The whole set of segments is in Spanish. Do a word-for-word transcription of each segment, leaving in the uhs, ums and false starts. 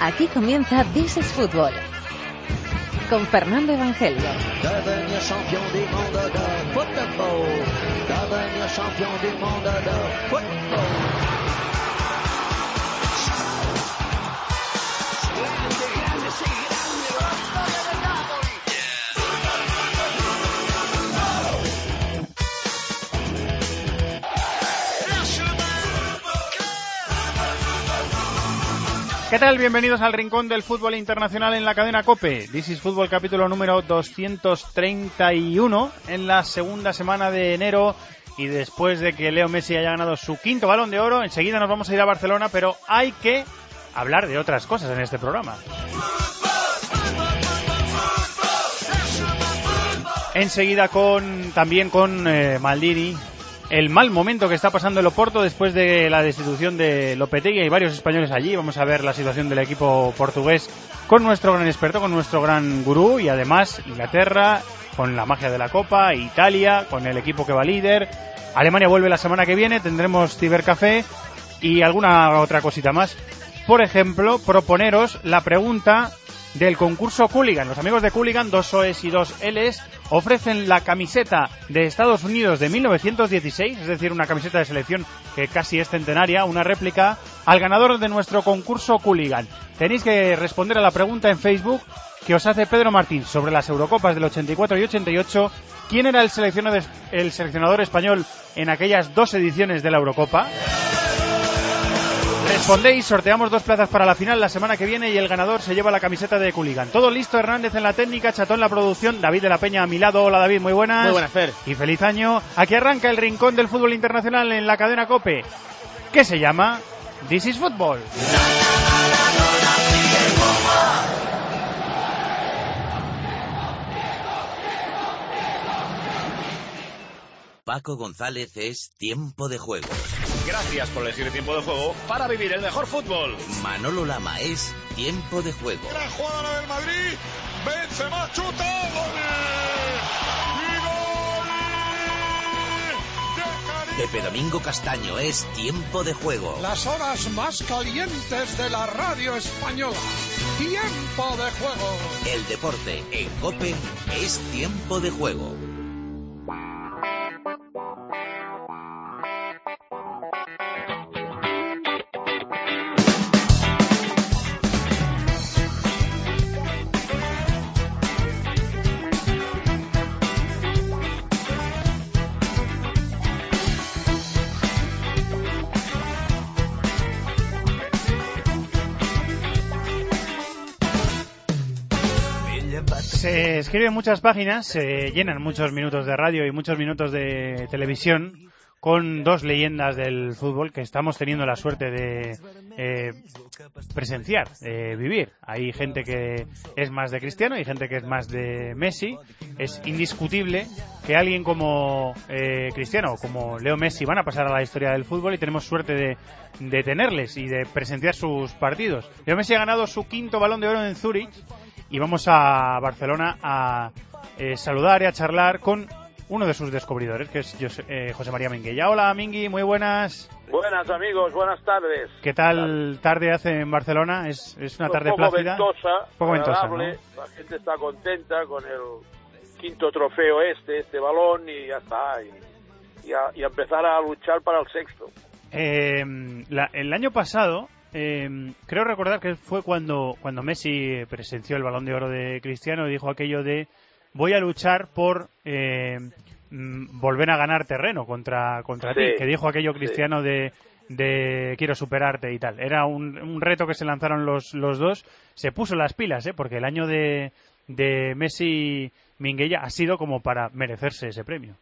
Aquí comienza This is Football con Fernando Evangelio. Devenir champion du monde de football. Devenir champion du monde de football. ¿Qué tal? Bienvenidos al Rincón del Fútbol Internacional en la cadena COPE. This is Fútbol, capítulo número doscientos treinta y uno, en la segunda semana de enero, y después de que Leo Messi haya ganado su quinto Balón de Oro, enseguida nos vamos a ir a Barcelona, pero hay que hablar de otras cosas en este programa. Enseguida con también con eh, Maldini, el mal momento que está pasando el Oporto después de la destitución de Lopetegui y varios españoles allí. Vamos a ver la situación del equipo portugués con nuestro gran experto, con nuestro gran gurú, y además Inglaterra con la magia de la Copa, Italia con el equipo que va líder, Alemania vuelve la semana que viene, tendremos cibercafé y alguna otra cosita más. Por ejemplo, proponeros la pregunta del concurso Cooligan. Los amigos de Cooligan, dos O's y dos L's, ofrecen la camiseta de Estados Unidos de mil novecientos dieciséis, es decir, una camiseta de selección que casi es centenaria, una réplica, al ganador de nuestro concurso Cooligan. Tenéis que responder a la pregunta en Facebook que os hace Pedro Martín sobre las Eurocopas del ochenta y cuatro y ochenta y ocho. ¿Quién era el seleccionador, el seleccionador español en aquellas dos ediciones de la Eurocopa? Respondéis, sorteamos dos plazas para la final la semana que viene y el ganador se lleva la camiseta de Cooligan. Todo listo, Hernández en la técnica, Chatón en la producción, David de la Peña a mi lado. Hola David, muy buenas. Muy buenas, Fer. Y feliz año. Aquí arranca el Rincón del Fútbol Internacional en la cadena COPE, que se llama This is Football. Paco González es Tiempo de Juego. Gracias por elegir Tiempo de Juego para vivir el mejor fútbol. Manolo Lama es Tiempo de Juego. Gran jugada la del Madrid. Benzema chuta. ¡Gol! ¡Y gol! Pepe Domingo Castaño es Tiempo de Juego. Las horas más calientes de la radio española. Tiempo de Juego. El deporte en COPE es Tiempo de Juego. Se escriben muchas páginas, se llenan muchos minutos de radio y muchos minutos de televisión con dos leyendas del fútbol que estamos teniendo la suerte de eh, presenciar, de vivir. Hay gente que es más de Cristiano y gente que es más de Messi. Es indiscutible que alguien como eh, Cristiano o como Leo Messi van a pasar a la historia del fútbol y tenemos suerte de, de tenerles y de presenciar sus partidos. Leo Messi ha ganado su quinto Balón de Oro en Zúrich. Y vamos a Barcelona a eh, saludar y a charlar con uno de sus descubridores, que es José, eh, José María Minguella. Hola, Mingui, muy buenas. Buenas, amigos, buenas tardes. ¿Qué tal tarde hace en Barcelona? ¿Es, es una tarde un poco plácida? Ventosa, un poco ventosa, agradable, ¿no? La gente está contenta con el quinto trofeo este, este balón, y ya está. Y, y, a, y a empezar a luchar para el sexto. Eh, la, el año pasado... Eh, creo recordar que fue cuando, cuando Messi presenció el Balón de Oro de Cristiano y dijo aquello de voy a luchar por eh, volver a ganar terreno contra, contra sí, ti, que dijo aquello Cristiano sí. de, de quiero superarte y tal. Era un, un reto que se lanzaron los, los dos. Se puso las pilas, ¿eh? Porque el año de, de Messi Minguella ha sido como para merecerse ese premio.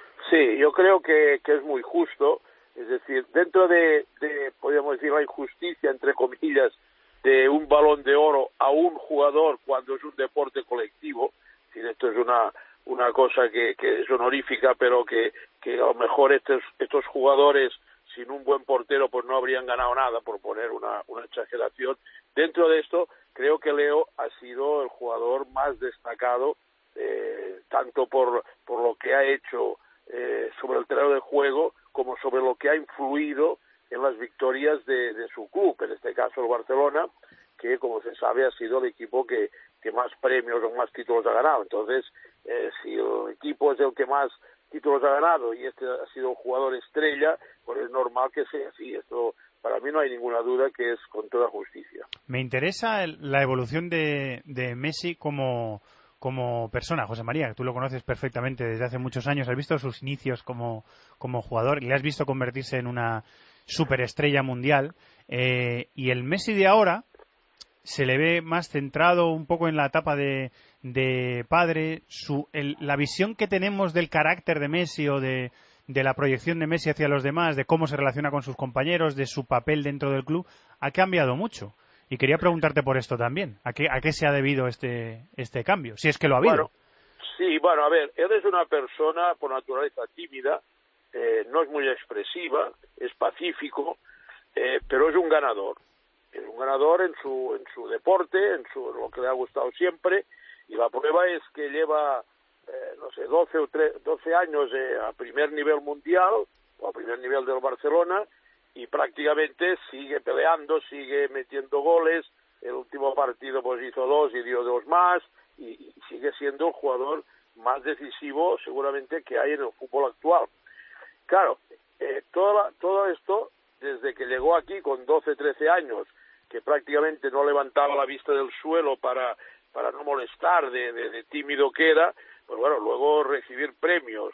Sí, yo creo que, que es muy justo. Es decir, dentro de, de, podríamos decir, la injusticia, entre comillas, de un Balón de Oro a un jugador cuando es un deporte colectivo, es decir, esto es una una cosa que, que es honorífica, pero que, que a lo mejor estos, estos jugadores, sin un buen portero, pues no habrían ganado nada, por poner una, una exageración. Dentro de esto, creo que Leo ha sido el jugador más destacado, eh, tanto por, por lo que ha hecho eh, sobre el terreno de juego, como sobre lo que ha influido en las victorias de, de su club, en este caso el Barcelona, que, como se sabe, ha sido el equipo que, que más premios o más títulos ha ganado. Entonces, eh, si el equipo es el que más títulos ha ganado y este ha sido el jugador estrella, pues es normal que sea así. Esto, para mí no hay ninguna duda que es con toda justicia. Me interesa el, la evolución de, de Messi como, como persona, José María. Tú lo conoces perfectamente desde hace muchos años. Has visto sus inicios como, como jugador, le has visto convertirse en una superestrella mundial. Eh, y el Messi de ahora se le ve más centrado un poco en la etapa de, de padre. Su, el, la visión que tenemos del carácter de Messi o de, de la proyección de Messi hacia los demás, de cómo se relaciona con sus compañeros, de su papel dentro del club, ha cambiado mucho. Y quería preguntarte por esto también. ¿A qué, a qué se ha debido este, este cambio? Si es que lo ha habido. Bueno, sí, bueno, a ver, él es una persona por naturaleza tímida, eh, no es muy expresiva, es pacífico, eh, pero es un ganador. Es un ganador en su en su deporte, en su en lo que le ha gustado siempre, y la prueba es que lleva, eh, no sé, doce o doce años eh, a primer nivel mundial, o a primer nivel del Barcelona, y prácticamente sigue peleando, sigue metiendo goles. El último partido pues hizo dos y dio dos más, y, y sigue siendo el jugador más decisivo seguramente que hay en el fútbol actual. Claro, eh, toda, todo esto, desde que llegó aquí con doce, trece años, que prácticamente no levantaba la vista del suelo para, para no molestar de, de, de tímido que era, pues bueno, luego recibir premios,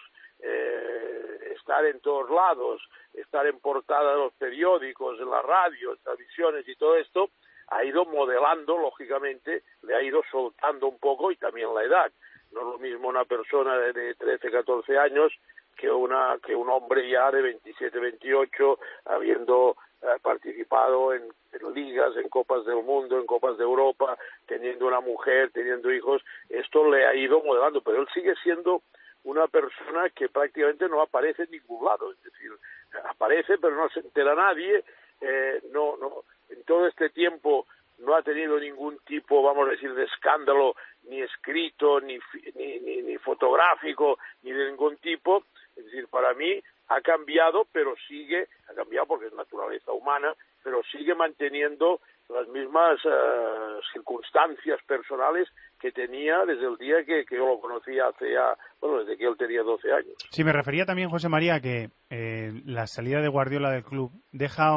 eh, estar en todos lados, estar en portada de los periódicos, en la radio, en televisiones y todo esto, ha ido modelando, lógicamente, le ha ido soltando un poco, y también la edad. No es lo mismo una persona de, de trece, catorce años que una que un hombre ya de veintisiete, veintiocho, habiendo eh, participado en, en ligas, en Copas del Mundo, en Copas de Europa, teniendo una mujer, teniendo hijos. Esto le ha ido modelando, pero él sigue siendo una persona que prácticamente no aparece en ningún lado. Es decir, aparece pero no se entera nadie. Eh, no, no, en todo este tiempo no ha tenido ningún tipo, vamos a decir, de escándalo, ni escrito, ni, ni, ni, ni fotográfico, ni de ningún tipo. Es decir, para mí ha cambiado, pero sigue, ha cambiado porque es naturaleza humana, pero sigue manteniendo las mismas uh, circunstancias personales que tenía desde el día que, que yo lo conocía hace ya, bueno, desde que él tenía doce años. Sí, me refería también, José María, que eh, la salida de Guardiola del club deja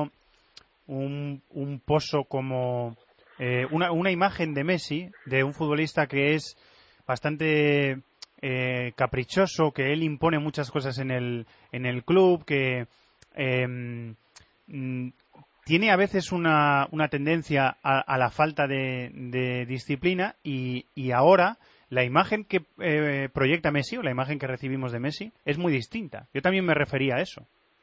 un, un pozo como eh, una, una imagen de Messi, de un futbolista que es bastante eh, caprichoso, que él impone muchas cosas en el, en el club, que eh, mm, tiene a veces una, una tendencia a, a la falta de, de disciplina, y, y ahora la imagen que eh, proyecta Messi, o la imagen que recibimos de Messi, es muy distinta. Yo también me refería a eso.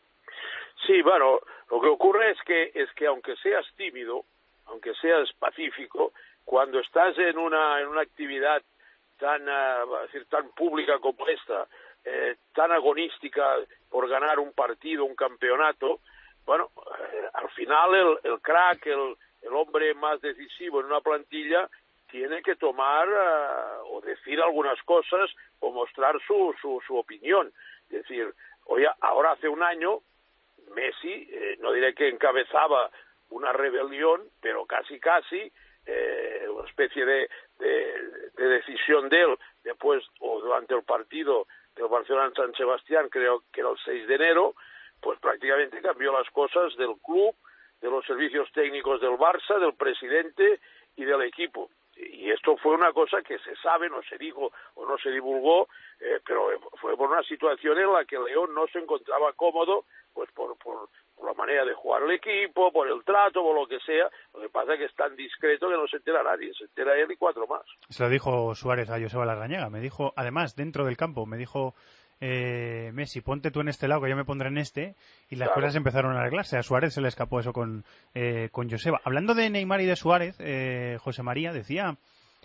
Sí, bueno, lo que ocurre es que es que aunque seas tímido, aunque seas pacífico, cuando estás en una en una actividad tan uh, decir, tan pública como esta, eh, tan agonística por ganar un partido, un campeonato, bueno, eh, al final el, el crack, el, el hombre más decisivo en una plantilla, tiene que tomar uh, o decir algunas cosas o mostrar su, su, su opinión. Es decir, hoy, ahora hace un año, Messi, eh, no diré que encabezaba una rebelión, pero casi casi, eh, una especie de, de, de decisión de él, después o durante el partido del Barcelona en San Sebastián, creo que era el seis de enero, pues prácticamente cambió las cosas del club, de los servicios técnicos del Barça, del presidente y del equipo. Y esto fue una cosa que se sabe, no se dijo o no se divulgó, eh, pero fue por una situación en la que León no se encontraba cómodo, pues por, por, por la manera de jugar el equipo, por el trato, por lo que sea. Lo que pasa es que es tan discreto que no se entera nadie, se entera él y cuatro más. Se lo dijo Suárez a Joseba Larrañaga, me dijo, además, dentro del campo, me dijo... Eh, Messi, ponte tú en este lado que yo me pondré en este, y las claro. cosas empezaron a arreglarse. A Suárez se le escapó eso con, eh, con Joseba. Hablando de Neymar y de Suárez, eh, José María, decía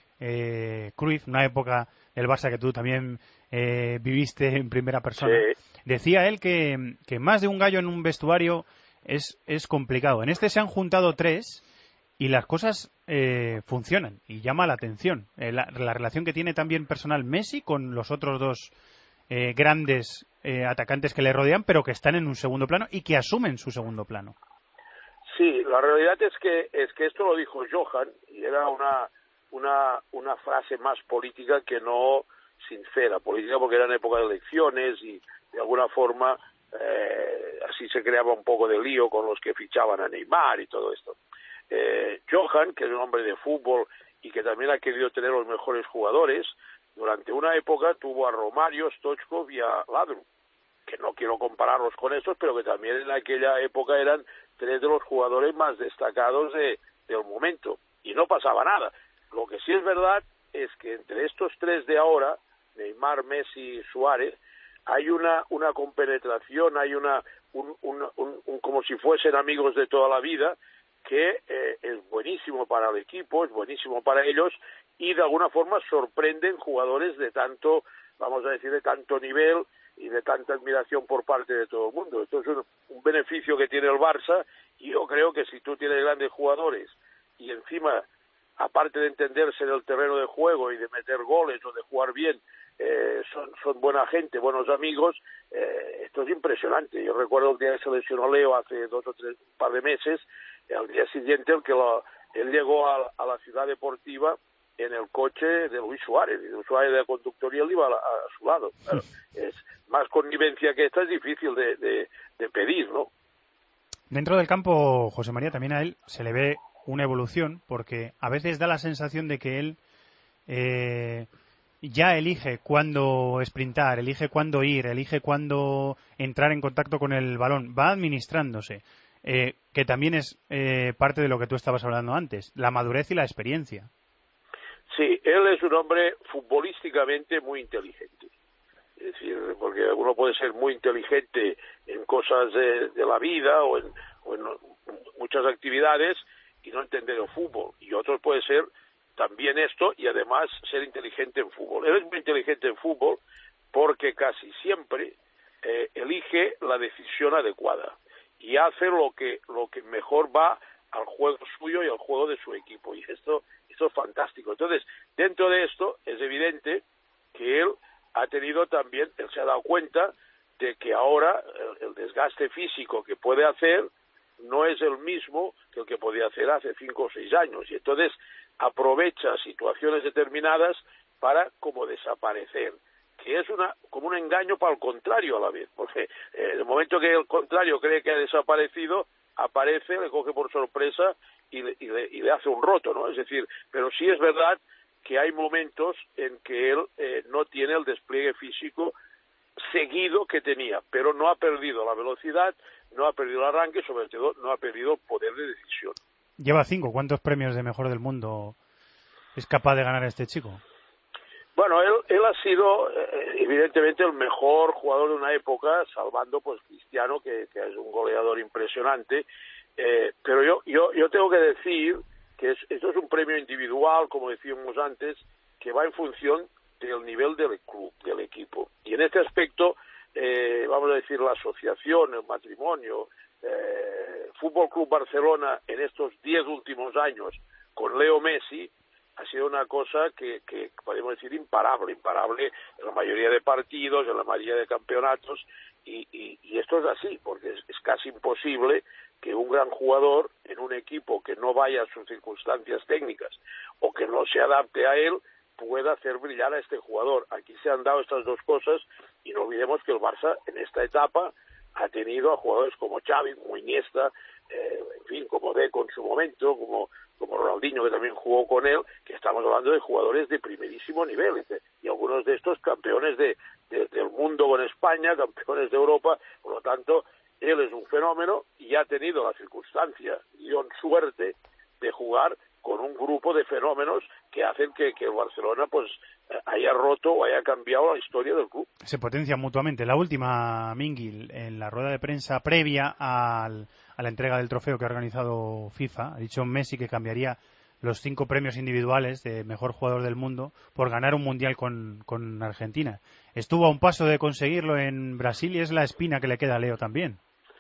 eh, Cruyff, una época del Barça que tú también eh, viviste en primera persona, sí. Decía él que, que más de un gallo en un vestuario es, es complicado. En este se han juntado tres y las cosas eh, funcionan y llama la atención. Eh, la, la relación que tiene también personal Messi con los otros dos Eh, grandes eh, atacantes que le rodean, pero que están en un segundo plano y que asumen su segundo plano. Sí, la realidad es que es que esto lo dijo Johan y era una una una frase más política que no sincera, política porque era en época de elecciones y de alguna forma eh, así se creaba un poco de lío con los que fichaban a Neymar y todo esto. Eh, Johan, que es un hombre de fútbol y que también ha querido tener los mejores jugadores, durante una época tuvo a Romario, Stoichkov y a Ladru, que no quiero compararlos con estos, pero que también en aquella época eran tres de los jugadores más destacados de, del momento, y no pasaba nada. Lo que sí es verdad es que entre estos tres de ahora, Neymar, Messi y Suárez, hay una una compenetración, hay una un, un, un, un como si fuesen amigos de toda la vida, que eh, es buenísimo para el equipo, es buenísimo para ellos, y de alguna forma sorprenden jugadores de tanto, vamos a decir, de tanto nivel y de tanta admiración por parte de todo el mundo. Esto es un, un beneficio que tiene el Barça, y yo creo que si tú tienes grandes jugadores y encima, aparte de entenderse en el terreno de juego y de meter goles o de jugar bien, eh, son, son buena gente, buenos amigos, eh, esto es impresionante. Yo recuerdo el día que se lesionó Leo hace dos o tres, un par de meses, al día siguiente el que lo, él llegó a, a la ciudad deportiva en el coche de Luis Suárez, y Luis Suárez de conductor y él iba a, a su lado. Claro, es más connivencia que esta es difícil de, de, de pedir, ¿no? Dentro del campo, José María, también a él se le ve una evolución, porque a veces da la sensación de que él eh, ya elige cuándo sprintar, elige cuándo ir, elige cuándo entrar en contacto con el balón, va administrándose, eh, que también es eh, parte de lo que tú estabas hablando antes, la madurez y la experiencia. Sí, él es un hombre futbolísticamente muy inteligente. Es decir, porque uno puede ser muy inteligente en cosas de, de la vida o en, o en muchas actividades y no entender el fútbol. Y otros puede ser también esto y además ser inteligente en fútbol. Él es muy inteligente en fútbol porque casi siempre eh, elige la decisión adecuada y hace lo que lo que mejor va al juego suyo y al juego de su equipo. Y esto, esto es fantástico. Entonces, dentro de esto es evidente que él ha tenido también, él se ha dado cuenta de que ahora el, el desgaste físico que puede hacer no es el mismo que el que podía hacer hace cinco o seis años, y entonces aprovecha situaciones determinadas para como desaparecer, que es una como un engaño para el contrario a la vez, porque eh, en el momento que el contrario cree que ha desaparecido, aparece, le coge por sorpresa y le, y le, y le hace un roto, ¿no? Es decir, pero sí es verdad que hay momentos en que él eh, no tiene el despliegue físico seguido que tenía, pero no ha perdido la velocidad, no ha perdido el arranque, sobre todo no ha perdido poder de decisión. Lleva cinco. ¿Cuántos premios de mejor del mundo es capaz de ganar este chico? Bueno, él, él ha sido eh, evidentemente el mejor jugador de una época, salvando pues Cristiano, que, que es un goleador impresionante, eh, pero yo, yo, yo tengo que decir que es, esto es un premio individual, como decíamos antes, que va en función del nivel del club, del equipo. Y en este aspecto, eh, vamos a decir, la asociación, el matrimonio, eh, Fútbol Club Barcelona en estos diez últimos años con Leo Messi ha sido una cosa que, que podemos decir imparable, imparable en la mayoría de partidos, en la mayoría de campeonatos, y, y, y esto es así, porque es, es casi imposible que un gran jugador en un equipo que no vaya a sus circunstancias técnicas o que no se adapte a él pueda hacer brillar a este jugador. Aquí se han dado estas dos cosas y no olvidemos que el Barça en esta etapa ha tenido a jugadores como Xavi, como Iniesta, eh, en fin, como Deco en su momento, como, como Ronaldinho, que también jugó con él, que estamos hablando de jugadores de primerísimo nivel, y algunos de estos campeones de, de, del mundo con España, campeones de Europa. Por lo tanto, él es un fenómeno y ha tenido la circunstancia y con suerte de jugar con un grupo de fenómenos que hacen que, que el Barcelona pues haya roto o haya cambiado la historia del club. Se potencian mutuamente. La última, Minguil, en la rueda de prensa previa al, a la entrega del trofeo que ha organizado FIFA, ha dicho Messi que cambiaría los cinco premios individuales de mejor jugador del mundo por ganar un mundial con, con Argentina. Estuvo a un paso de conseguirlo en Brasil y es la espina que le queda a Leo también.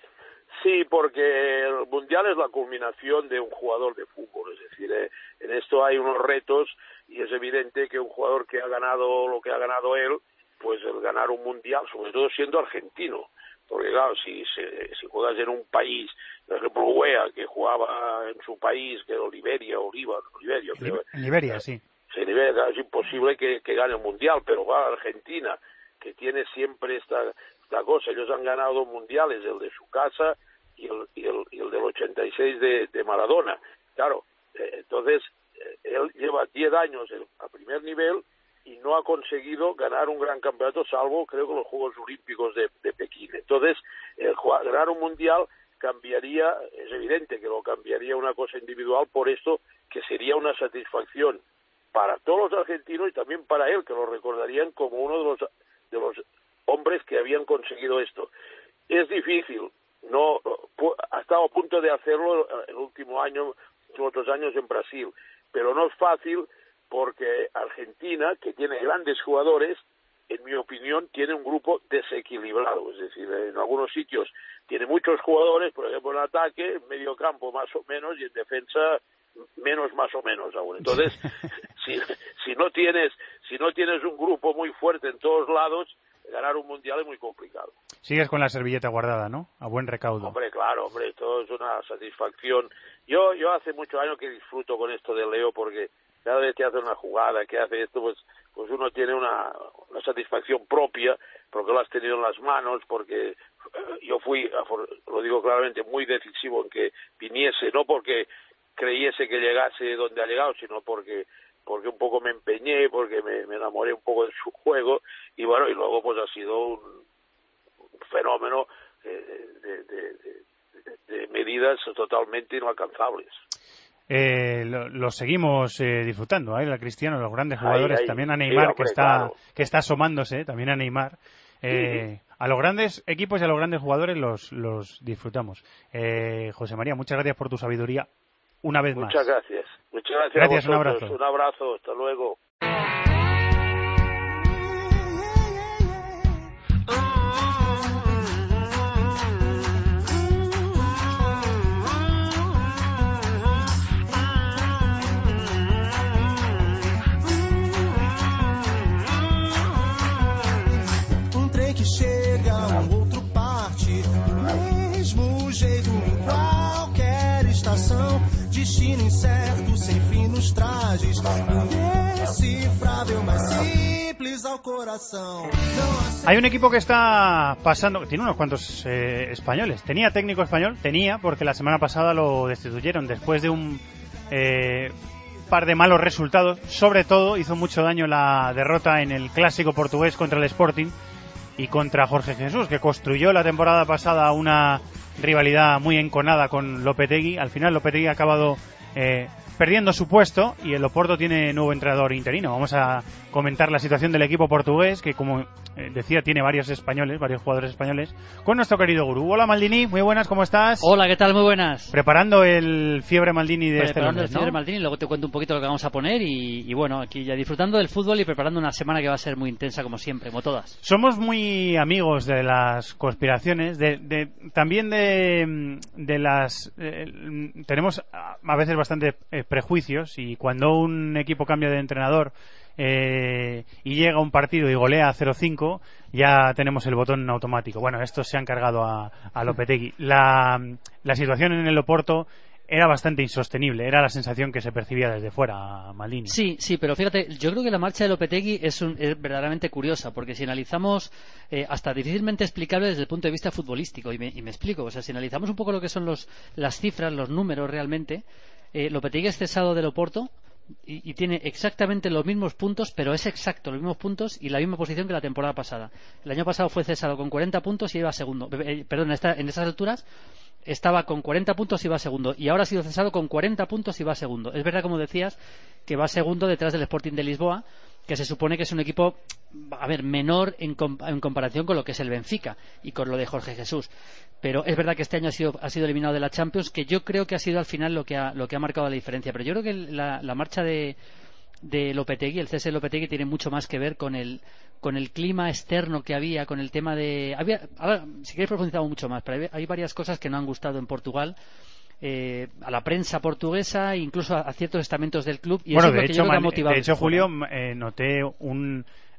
Sí, porque el Mundial es la culminación de un jugador de fútbol, es decir, eh, en esto hay unos retos y es evidente que un jugador que ha ganado lo que ha ganado él, pues el ganar un Mundial, sobre todo siendo argentino, porque claro, si, si, si juegas en un país, por ejemplo, U E A, que jugaba en su país, que era Liberia, Oliva, Liberia, creo. En Liberia, sí. Sí, Liberia, es imposible que, que gane el Mundial, pero va Argentina, que tiene siempre esta, esta cosa. Ellos han ganado dos mundiales, el de su casa y el, y el, y el del ochenta y seis de, de Maradona. Claro, eh, entonces, eh, él lleva diez años el, a primer nivel y no ha conseguido ganar un gran campeonato, salvo, creo que los Juegos Olímpicos de, de Pekín. Entonces, el jugar, ganar un mundial cambiaría, es evidente que lo cambiaría una cosa individual, por esto que sería una satisfacción para todos los argentinos y también para él, que lo recordarían como uno de los de los hombres que habían conseguido esto. Es difícil, no ha estado a punto de hacerlo el último año, los otros años en Brasil, pero no es fácil porque Argentina, que tiene grandes jugadores, en mi opinión, tiene un grupo desequilibrado, es decir, en algunos sitios tiene muchos jugadores, por ejemplo en ataque, en medio campo más o menos y en defensa menos más o menos aún. Entonces, si, si no tienes si no tienes un grupo muy fuerte en todos lados, ganar un mundial es muy complicado. Sigues con la servilleta guardada, ¿no? A buen recaudo. Hombre, claro, hombre, todo es una satisfacción. Yo yo hace muchos años que disfruto con esto de Leo, porque cada vez que hace una jugada, que hace esto, pues pues uno tiene una, una satisfacción propia, porque lo has tenido en las manos, porque yo fui, lo digo claramente, muy decisivo en que viniese, no porque creyese que llegase donde ha llegado, sino porque porque un poco me empeñé, porque me, me enamoré un poco de su juego, y bueno, y luego pues ha sido un, un fenómeno eh, de, de, de, de medidas totalmente inalcanzables. Eh, lo, lo seguimos eh, disfrutando, ¿eh? La Cristiano, los grandes jugadores, ahí, ahí. también a Neymar, sí, hombre, que está claro. que está asomándose, también a Neymar. Eh, sí. A los grandes equipos y a los grandes jugadores los, los disfrutamos. Eh, José María, muchas gracias por tu sabiduría una vez muchas más. Muchas gracias. Muchas gracias, gracias a vosotros. Un abrazo. Un abrazo, hasta luego. Um trem que chega, um outro parte, do mesmo jeito em qualquer estação. Destino incerto, sem fim nos trajes, indescifrável, mas simples ao coração. Hay un equipo que está pasando, tiene unos cuantos eh, españoles. Tenía técnico español, tenía, porque la semana pasada lo destituyeron después de un eh, par de malos resultados. Sobre todo hizo mucho daño la derrota en el clásico portugués contra el Sporting y contra Jorge Jesús, que construyó la temporada pasada una rivalidad muy enconada con Lopetegui. Al final Lopetegui ha acabado eh, perdiendo su puesto y el Oporto tiene nuevo entrenador interino. Vamos a comentar la situación del equipo portugués, que como eh, decía tiene varios españoles, varios jugadores españoles, con nuestro querido gurú. Hola Maldini, muy buenas, ¿cómo estás? Hola, ¿qué tal? Muy buenas. Preparando el Fiebre Maldini de este Preparando lunes, el Fiebre ¿no? Maldini, luego te cuento un poquito lo que vamos a poner y, y bueno, aquí ya disfrutando del fútbol y preparando una semana que va a ser muy intensa como siempre, como todas. Somos muy amigos de las conspiraciones, de, de también de, de las eh, tenemos a veces bastante eh, prejuicios, y cuando un equipo cambia de entrenador eh, y llega a un partido y golea cero cinco, ya tenemos el botón automático. Bueno, estos se han cargado a, a Lopetegui. La, la situación en el Oporto era bastante insostenible, era la sensación que se percibía desde fuera, Maldini. Sí, sí, pero fíjate, yo creo que la marcha de Lopetegui es, un, es verdaderamente curiosa, porque si analizamos, eh, hasta difícilmente explicable desde el punto de vista futbolístico, y me, y me explico, o sea, si analizamos un poco lo que son los, las cifras, los números realmente, eh, Lopetegui es cesado del Oporto y, y tiene exactamente los mismos puntos, pero es exacto, los mismos puntos y la misma posición que la temporada pasada. El año pasado fue cesado con cuarenta puntos y iba segundo, eh, perdón, en, esta, en esas alturas estaba con cuarenta puntos y va segundo, y ahora ha sido cesado con cuarenta puntos y va segundo. Es verdad, como decías, que va segundo detrás del Sporting de Lisboa, que se supone que es un equipo, a ver, menor en, com- en comparación con lo que es el Benfica y con lo de Jorge Jesús. Pero es verdad que este año ha sido, ha sido eliminado de la Champions, que yo creo que ha sido al final lo que ha, lo que ha marcado la diferencia. Pero yo creo que la, la marcha de, de Lopetegui, el cese de Lopetegui, tiene mucho más que ver con el con el clima externo que había, con el tema de... Había, ahora, si queréis profundizamos mucho más, pero hay, hay varias cosas que no han gustado en Portugal, eh, a la prensa portuguesa, incluso a, a ciertos estamentos del club, y bueno, eso de es lo que hecho, yo creo que ha man, motivado. de hecho Julio, eh, noté un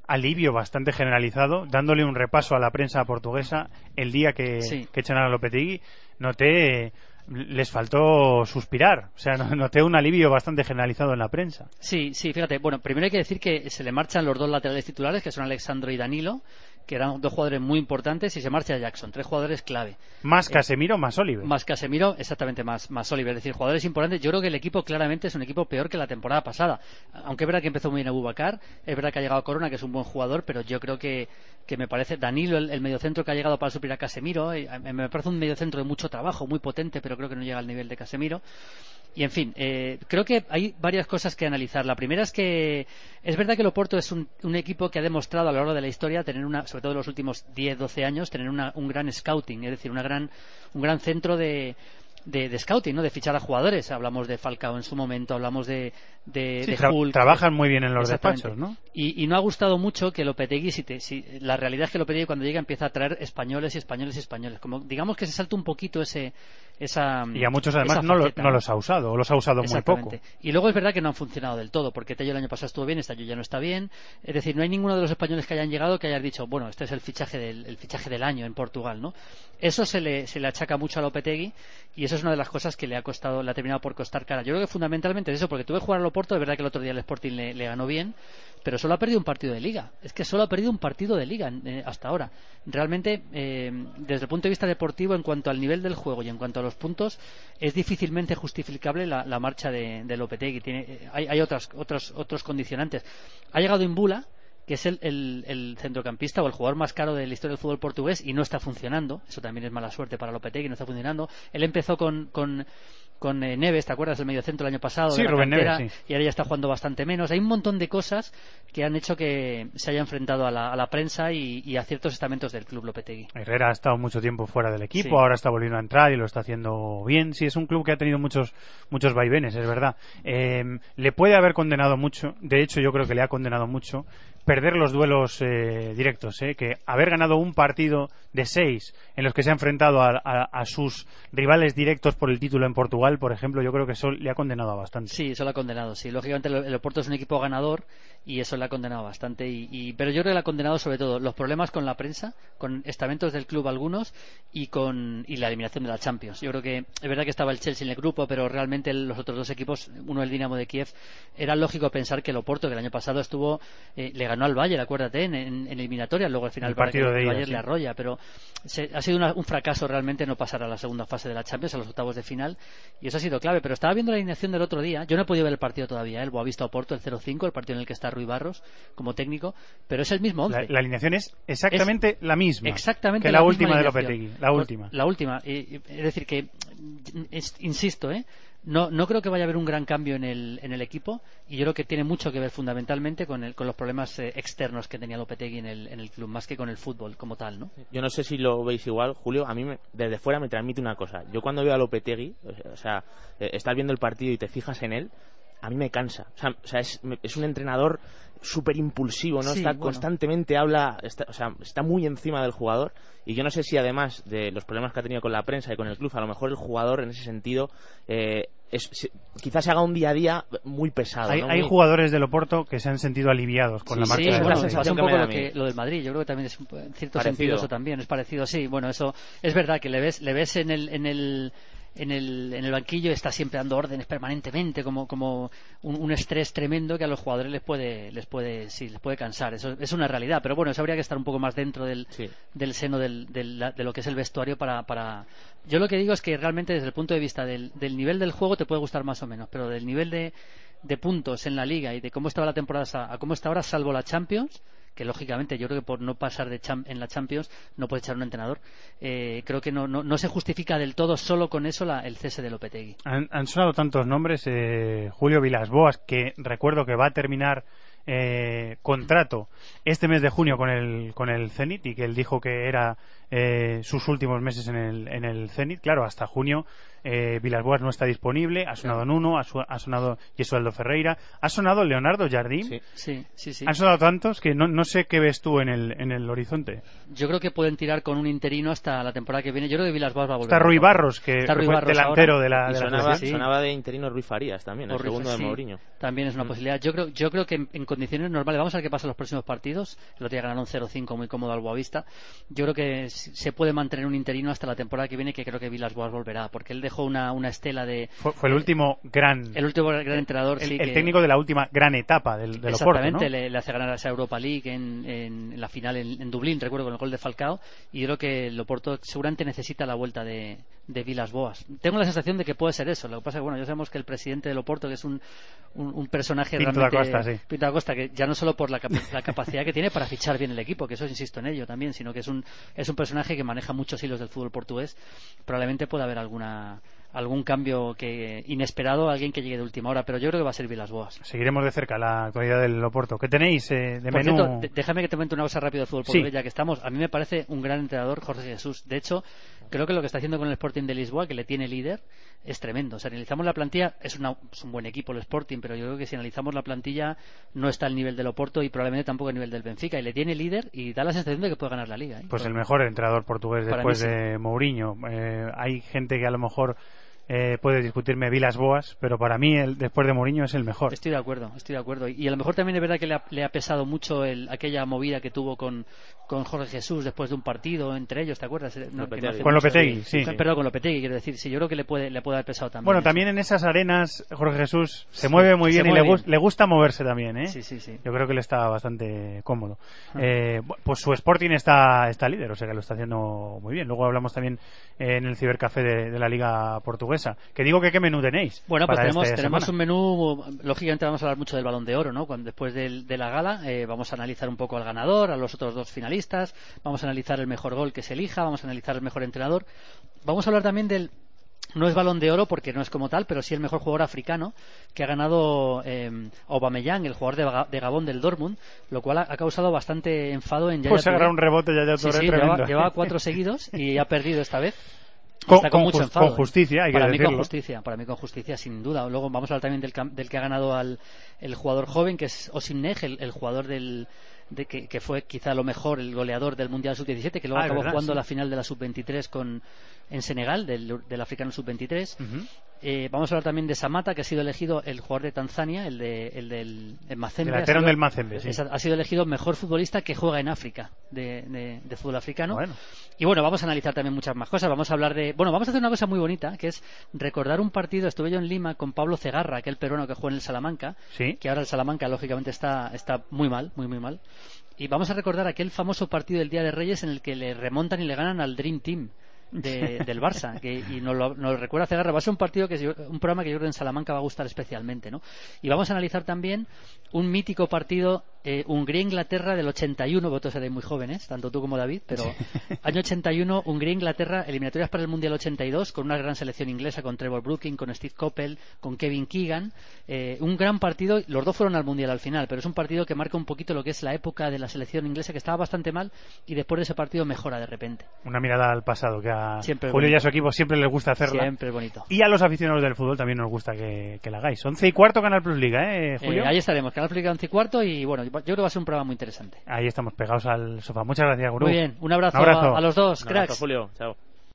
alivio bastante generalizado, dándole un repaso a la prensa portuguesa el día que, sí. que echan a Lopetegui. Noté, les faltó suspirar, o sea, noté un alivio bastante generalizado en la prensa. Sí, sí, fíjate, bueno, primero hay que decir que se le marchan los dos laterales titulares, que son Alexandro y Danilo, que eran dos jugadores muy importantes, y se marcha Jackson, tres jugadores clave. Más Casemiro, eh, más Oliver. Más Casemiro, exactamente, más, más Oliver, es decir, jugadores importantes. Yo creo que el equipo claramente es un equipo peor que la temporada pasada. Aunque es verdad que empezó muy bien Abubakar, es verdad que ha llegado Corona, que es un buen jugador, pero yo creo que, que me parece Danilo, el, el mediocentro que ha llegado para suplir a Casemiro, eh, me parece un mediocentro de mucho trabajo, muy potente, pero creo que no llega al nivel de Casemiro. Y en fin, eh, creo que hay varias cosas que analizar. La primera es que es verdad que el Oporto es un, un equipo que ha demostrado a lo largo de la historia tener una, sobre todo en los últimos diez doce años, tener una, un gran scouting, es decir, una gran, un gran centro de, de, de scouting, ¿no? De fichar a jugadores. Hablamos de Falcao en su momento, hablamos de, de, sí, de tra Hulk. Trabajan muy bien en los despachos, ¿no? Y, y no ha gustado mucho que Lopetegui, si, te, si la realidad es que Lopetegui cuando llega empieza a traer españoles y españoles y españoles. Como digamos que se salta un poquito ese esa y a muchos además no, faceta, lo, no los ha usado, o los ha usado muy poco. Y luego es verdad que no han funcionado del todo, porque Tello el año pasado estuvo bien, este año ya no está bien. Es decir, no hay ninguno de los españoles que hayan llegado que haya dicho, bueno, este es el fichaje del, el fichaje del año en Portugal, ¿no? Eso se le, se le achaca mucho a Lopetegui, y eso es una de las cosas que le ha costado, le ha terminado por costar cara. Yo creo que fundamentalmente es eso, porque tuve que jugar al Oporto, es verdad que el otro día el Sporting le, le ganó bien, pero solo ha perdido un partido de Liga. Es que solo ha perdido un partido de Liga eh, hasta ahora. Realmente, eh, desde el punto de vista deportivo, en cuanto al nivel del juego y en cuanto a los puntos, es difícilmente justificable la, la marcha de, de Lopetegui. Tiene, eh, hay hay otras, otros, otros condicionantes. Ha llegado Imbula, que es el, el, el centrocampista o el jugador más caro de la historia del fútbol portugués, y no está funcionando. Eso también es mala suerte para Lopetegui, no está funcionando. Él empezó con... con con eh, Neves, ¿te acuerdas? El mediocentro el año pasado, sí, de la Rubén cantera, Neves, sí. Y ahora ya está jugando bastante menos. Hay un montón de cosas que han hecho que se haya enfrentado a la, a la prensa y, y a ciertos estamentos del club Lopetegui. Herrera ha estado mucho tiempo fuera del equipo, sí. Ahora está volviendo a entrar y lo está haciendo bien. Sí, es un club que ha tenido muchos muchos vaivenes, es verdad. Eh, le puede haber condenado mucho, de hecho yo creo que le ha condenado mucho perder los duelos eh, directos, eh, que haber ganado un partido de seis en los que se ha enfrentado a, a, a sus rivales directos por el título en Portugal, por ejemplo, yo creo que eso le ha condenado bastante. Sí, eso le ha condenado, sí. Lógicamente el, el Oporto es un equipo ganador y eso le ha condenado bastante. Y, y, pero yo creo que le ha condenado sobre todo los problemas con la prensa, con estamentos del club algunos y con y la eliminación de la Champions. Yo creo que es verdad que estaba el Chelsea en el grupo, pero realmente los otros dos equipos, uno el Dinamo de Kiev, era lógico pensar que el Oporto, que el año pasado estuvo, eh, le ganó al Bayern, acuérdate, en, en, en eliminatoria, luego al final el partido para que de el ida, Bayern sí. le arrolla, pero se, ha sido una, un fracaso realmente no pasar a la segunda fase de la Champions, a los octavos de final, y eso ha sido clave. Pero estaba viendo la alineación del otro día, yo no he podido ver el partido todavía, ¿eh? El Boavista Oporto, el cero cinco, el partido en el que está Rui Barros como técnico, pero es el mismo once. La, la alineación es exactamente es la misma exactamente que la, la última de alineación. Lopetegui, la última. La última, es decir que, es, insisto, ¿eh? No, no creo que vaya a haber un gran cambio en el, en el equipo, y yo creo que tiene mucho que ver fundamentalmente con, el, con los problemas eh, externos que tenía Lopetegui en el, en el club, más que con el fútbol como tal, ¿no? Yo no sé si lo veis igual, Julio. A mí me, desde fuera me transmite una cosa. Yo cuando veo a Lopetegui, o sea, eh, estás viendo el partido y te fijas en él, a mí me cansa. O sea, o sea es, es un entrenador súper impulsivo, ¿no? Sí, está bueno. constantemente habla, está, o sea, está muy encima del jugador, y yo no sé si además de los problemas que ha tenido con la prensa y con el club, a lo mejor el jugador en ese sentido eh, es, quizás se haga un día a día muy pesado. Hay, ¿no? hay muy... jugadores del Oporto que se han sentido aliviados con sí, la marcha sí, de bueno, Lopetegui. pasa un que poco me da lo, a mí. que, lo del Madrid. Yo creo que también es en cierto Parecido. sentido eso también es parecido. Sí, bueno, eso es verdad que le ves, le ves en el, en el en el, en el banquillo, está siempre dando órdenes permanentemente, como, como un, un estrés tremendo que a los jugadores les puede les puede sí, les puede cansar. Eso es una realidad, pero bueno, eso habría que estar un poco más dentro del, sí. del seno del, del, de lo que es el vestuario para, para... Yo lo que digo es que realmente desde el punto de vista del, del nivel del juego te puede gustar más o menos, pero del nivel de, de puntos en la Liga y de cómo estaba la temporada a cómo está ahora, salvo la Champions, que lógicamente yo creo que por no pasar de cham en la Champions no puede echar un entrenador, eh, creo que no, no, no se justifica del todo solo con eso la, el cese de Lopetegui. Han, han sonado tantos nombres, eh, Julio Vilas-Boas, que recuerdo que va a terminar eh, contrato este mes de junio con el con el Zenit, y que él dijo que era eh, sus últimos meses en el, en el Zenit. Claro, hasta junio eh, Villas-Boas no está disponible, ha sonado Nuno, ha, su- ha sonado Gesualdo Ferreira, ha sonado Leonardo Jardim. Sí. Sí, sí, sí. Han sonado tantos que no, no sé qué ves tú en el, en el horizonte. Yo creo que pueden tirar con un interino hasta la temporada que viene. Yo creo que Villas-Boas va a volver. Está Rui Barros, que, Está que Rui fue Barros delantero ahora. de la, Y de la sonaba, selección. sí. sonaba de interino Rui Farías también, el O Rui- segundo de sí, Mourinho. También es una Mm. posibilidad. Yo creo, yo creo que en, en condiciones normales, vamos a ver qué pasa en los próximos partidos. El otro día ganaron cero cinco muy cómodo al Boavista. Yo creo que s- se puede mantener un interino hasta la temporada que viene, que creo que Villas-Boas volverá, porque él dejó una, una estela de... Fue, fue el último gran... El último gran entrenador, el, sí. el que- técnico de la última gran etapa del, del Oporto, ¿no? Exactamente, le, le hace ganar a esa Europa League en, en- en la final en, en Dublín, recuerdo, con el gol de Falcao, y yo creo que el Oporto seguramente necesita la vuelta de, de Villas-Boas. Tengo la sensación de que puede ser eso. Lo que pasa es que, bueno, ya sabemos que el presidente del Oporto, que es un, un, un personaje Pinto da realmente... Costa, sí. Pinto da Costa, que ya no solo por la, cap- la capacidad que tiene para fichar bien el equipo, que eso insisto en ello también, sino que es un, es un personaje que maneja muchos hilos del fútbol portugués. Probablemente pueda haber alguna algún cambio que inesperado, alguien que llegue de última hora, pero yo creo que va a ser Villas-Boas. Seguiremos de cerca la actualidad del Oporto. ¿Qué tenéis eh, de Por menú? cierto, de- déjame que te comente una cosa rápido del fútbol Sí. portugués, ya que estamos. A mí me parece un gran entrenador Jorge Jesús. De hecho, creo que lo que está haciendo con el Sporting de Lisboa, que le tiene líder, es tremendo. O sea, analizamos la plantilla, es, una- es un buen equipo el Sporting, pero yo creo que si analizamos la plantilla no está al nivel del Oporto y probablemente tampoco al nivel del Benfica. Y le tiene líder y da la sensación de que puede ganar la Liga. ¿eh? Pues Por- el mejor entrenador portugués Para después mí sí. de Mourinho. Eh, hay gente que a lo mejor eh, puede discutirme Villas-Boas, pero para mí el, después de Mourinho es el mejor. Estoy de acuerdo, estoy de acuerdo. Y a lo mejor también es verdad que le ha, le ha pesado mucho el, aquella movida que tuvo con, con Jorge Jesús después de un partido entre ellos, ¿te acuerdas? No, que no hace Con mucho. Lopetegui, sí. Perdón, con Lopetegui, quiero decir. Sí, yo creo que le puede, le puede haber pesado también. Bueno, eso. también en esas arenas Jorge Jesús se Sí, mueve muy se bien y mueve le, gus- bien. le gusta moverse también, ¿eh? Sí, sí, sí. Yo creo que le está bastante cómodo. Ah. Eh, bu- pues su Sporting está, está líder, o sea que lo está haciendo muy bien. Luego hablamos también eh, en el cibercafé de, de la Liga Portuguesa. Que digo que qué menú tenéis. Bueno, pues para tenemos, esta tenemos semana. un menú, lógicamente vamos a hablar mucho del Balón de Oro, ¿no? Cuando, después del- de la gala eh, vamos a analizar un poco al ganador, a los otros dos finalistas, vamos a analizar el mejor gol que se elija, vamos a analizar el mejor entrenador. Vamos a hablar también del... No es Balón de Oro porque no es como tal, pero sí el mejor jugador africano que ha ganado eh, Aubameyang, el jugador de, Ga- de Gabón del Dortmund, lo cual ha, ha causado bastante enfado en Yaya Pues Touré. agarra un rebote ya, ya Sí, sí, tremendo. lleva, lleva cuatro seguidos y ha perdido esta vez. Con- Está con, con mucho jus- enfado. con justicia, hay que para mí decirlo. con justicia, para mí con justicia, sin duda. Luego vamos a hablar también del, cam- del que ha ganado al el jugador joven, que es Osimhen, el, el jugador del de que, que fue quizá lo mejor, el goleador del Mundial sub diecisiete, que luego Ah, es acabó verdad, jugando sí. la final de la sub veintitrés con, en Senegal, del, del africano sub veintitrés. Ujú. Eh, vamos a hablar también de Samata, que ha sido elegido el jugador de Tanzania, el, de, el del el Mazembe. Del Ha Aterón sido- del Mazembe, sí. es- ha sido elegido mejor futbolista que juega en África, de, de- de fútbol africano. Bueno. Y bueno, vamos a analizar también muchas más cosas. Vamos a hablar de. Bueno, vamos a hacer una cosa muy bonita, que es recordar un partido. Estuve yo en Lima con Pablo Cegarra, aquel peruano que jugó en el Salamanca. Sí. Que ahora el Salamanca, lógicamente, está, está muy mal, muy, muy mal. Y vamos a recordar aquel famoso partido del Día de Reyes en el que le remontan y le ganan al Dream Team. De, del Barça, que, y nos lo, nos lo recuerda Cegarra. Va a ser un partido que yo- un programa que yo creo que en Salamanca va a gustar especialmente, ¿no? Y vamos a analizar también un mítico partido eh, Hungría-Inglaterra del ochenta y uno. Vosotros seréis muy jóvenes, tanto tú como David, pero año ochenta y uno, Hungría-Inglaterra, eliminatorias para el Mundial ochenta y dos, con una gran selección inglesa, con Trevor Brooking, con Steve Coppell, con Kevin Keegan. Eh, un gran partido. Los dos fueron al Mundial al final, pero es un partido que marca un poquito lo que es la época de la selección inglesa, que estaba bastante mal y después de ese partido mejora de repente. Una mirada al pasado que a Siempre Julio y a bonito. su equipo siempre les gusta hacerla. Siempre bonito. Y a los aficionados del fútbol también nos gusta que, que la hagáis. Once y cuarto, Canal Plus Liga, ¿eh, Julio? Eh, ahí estaremos, Canal Plus once y cuarto, y bueno, yo creo que va a ser un programa muy interesante. Ahí estamos pegados al sofá. Muchas gracias, Gurú. Muy bien, un abrazo, Un abrazo. A, a los dos, Un cracks. abrazo, Julio. Chao.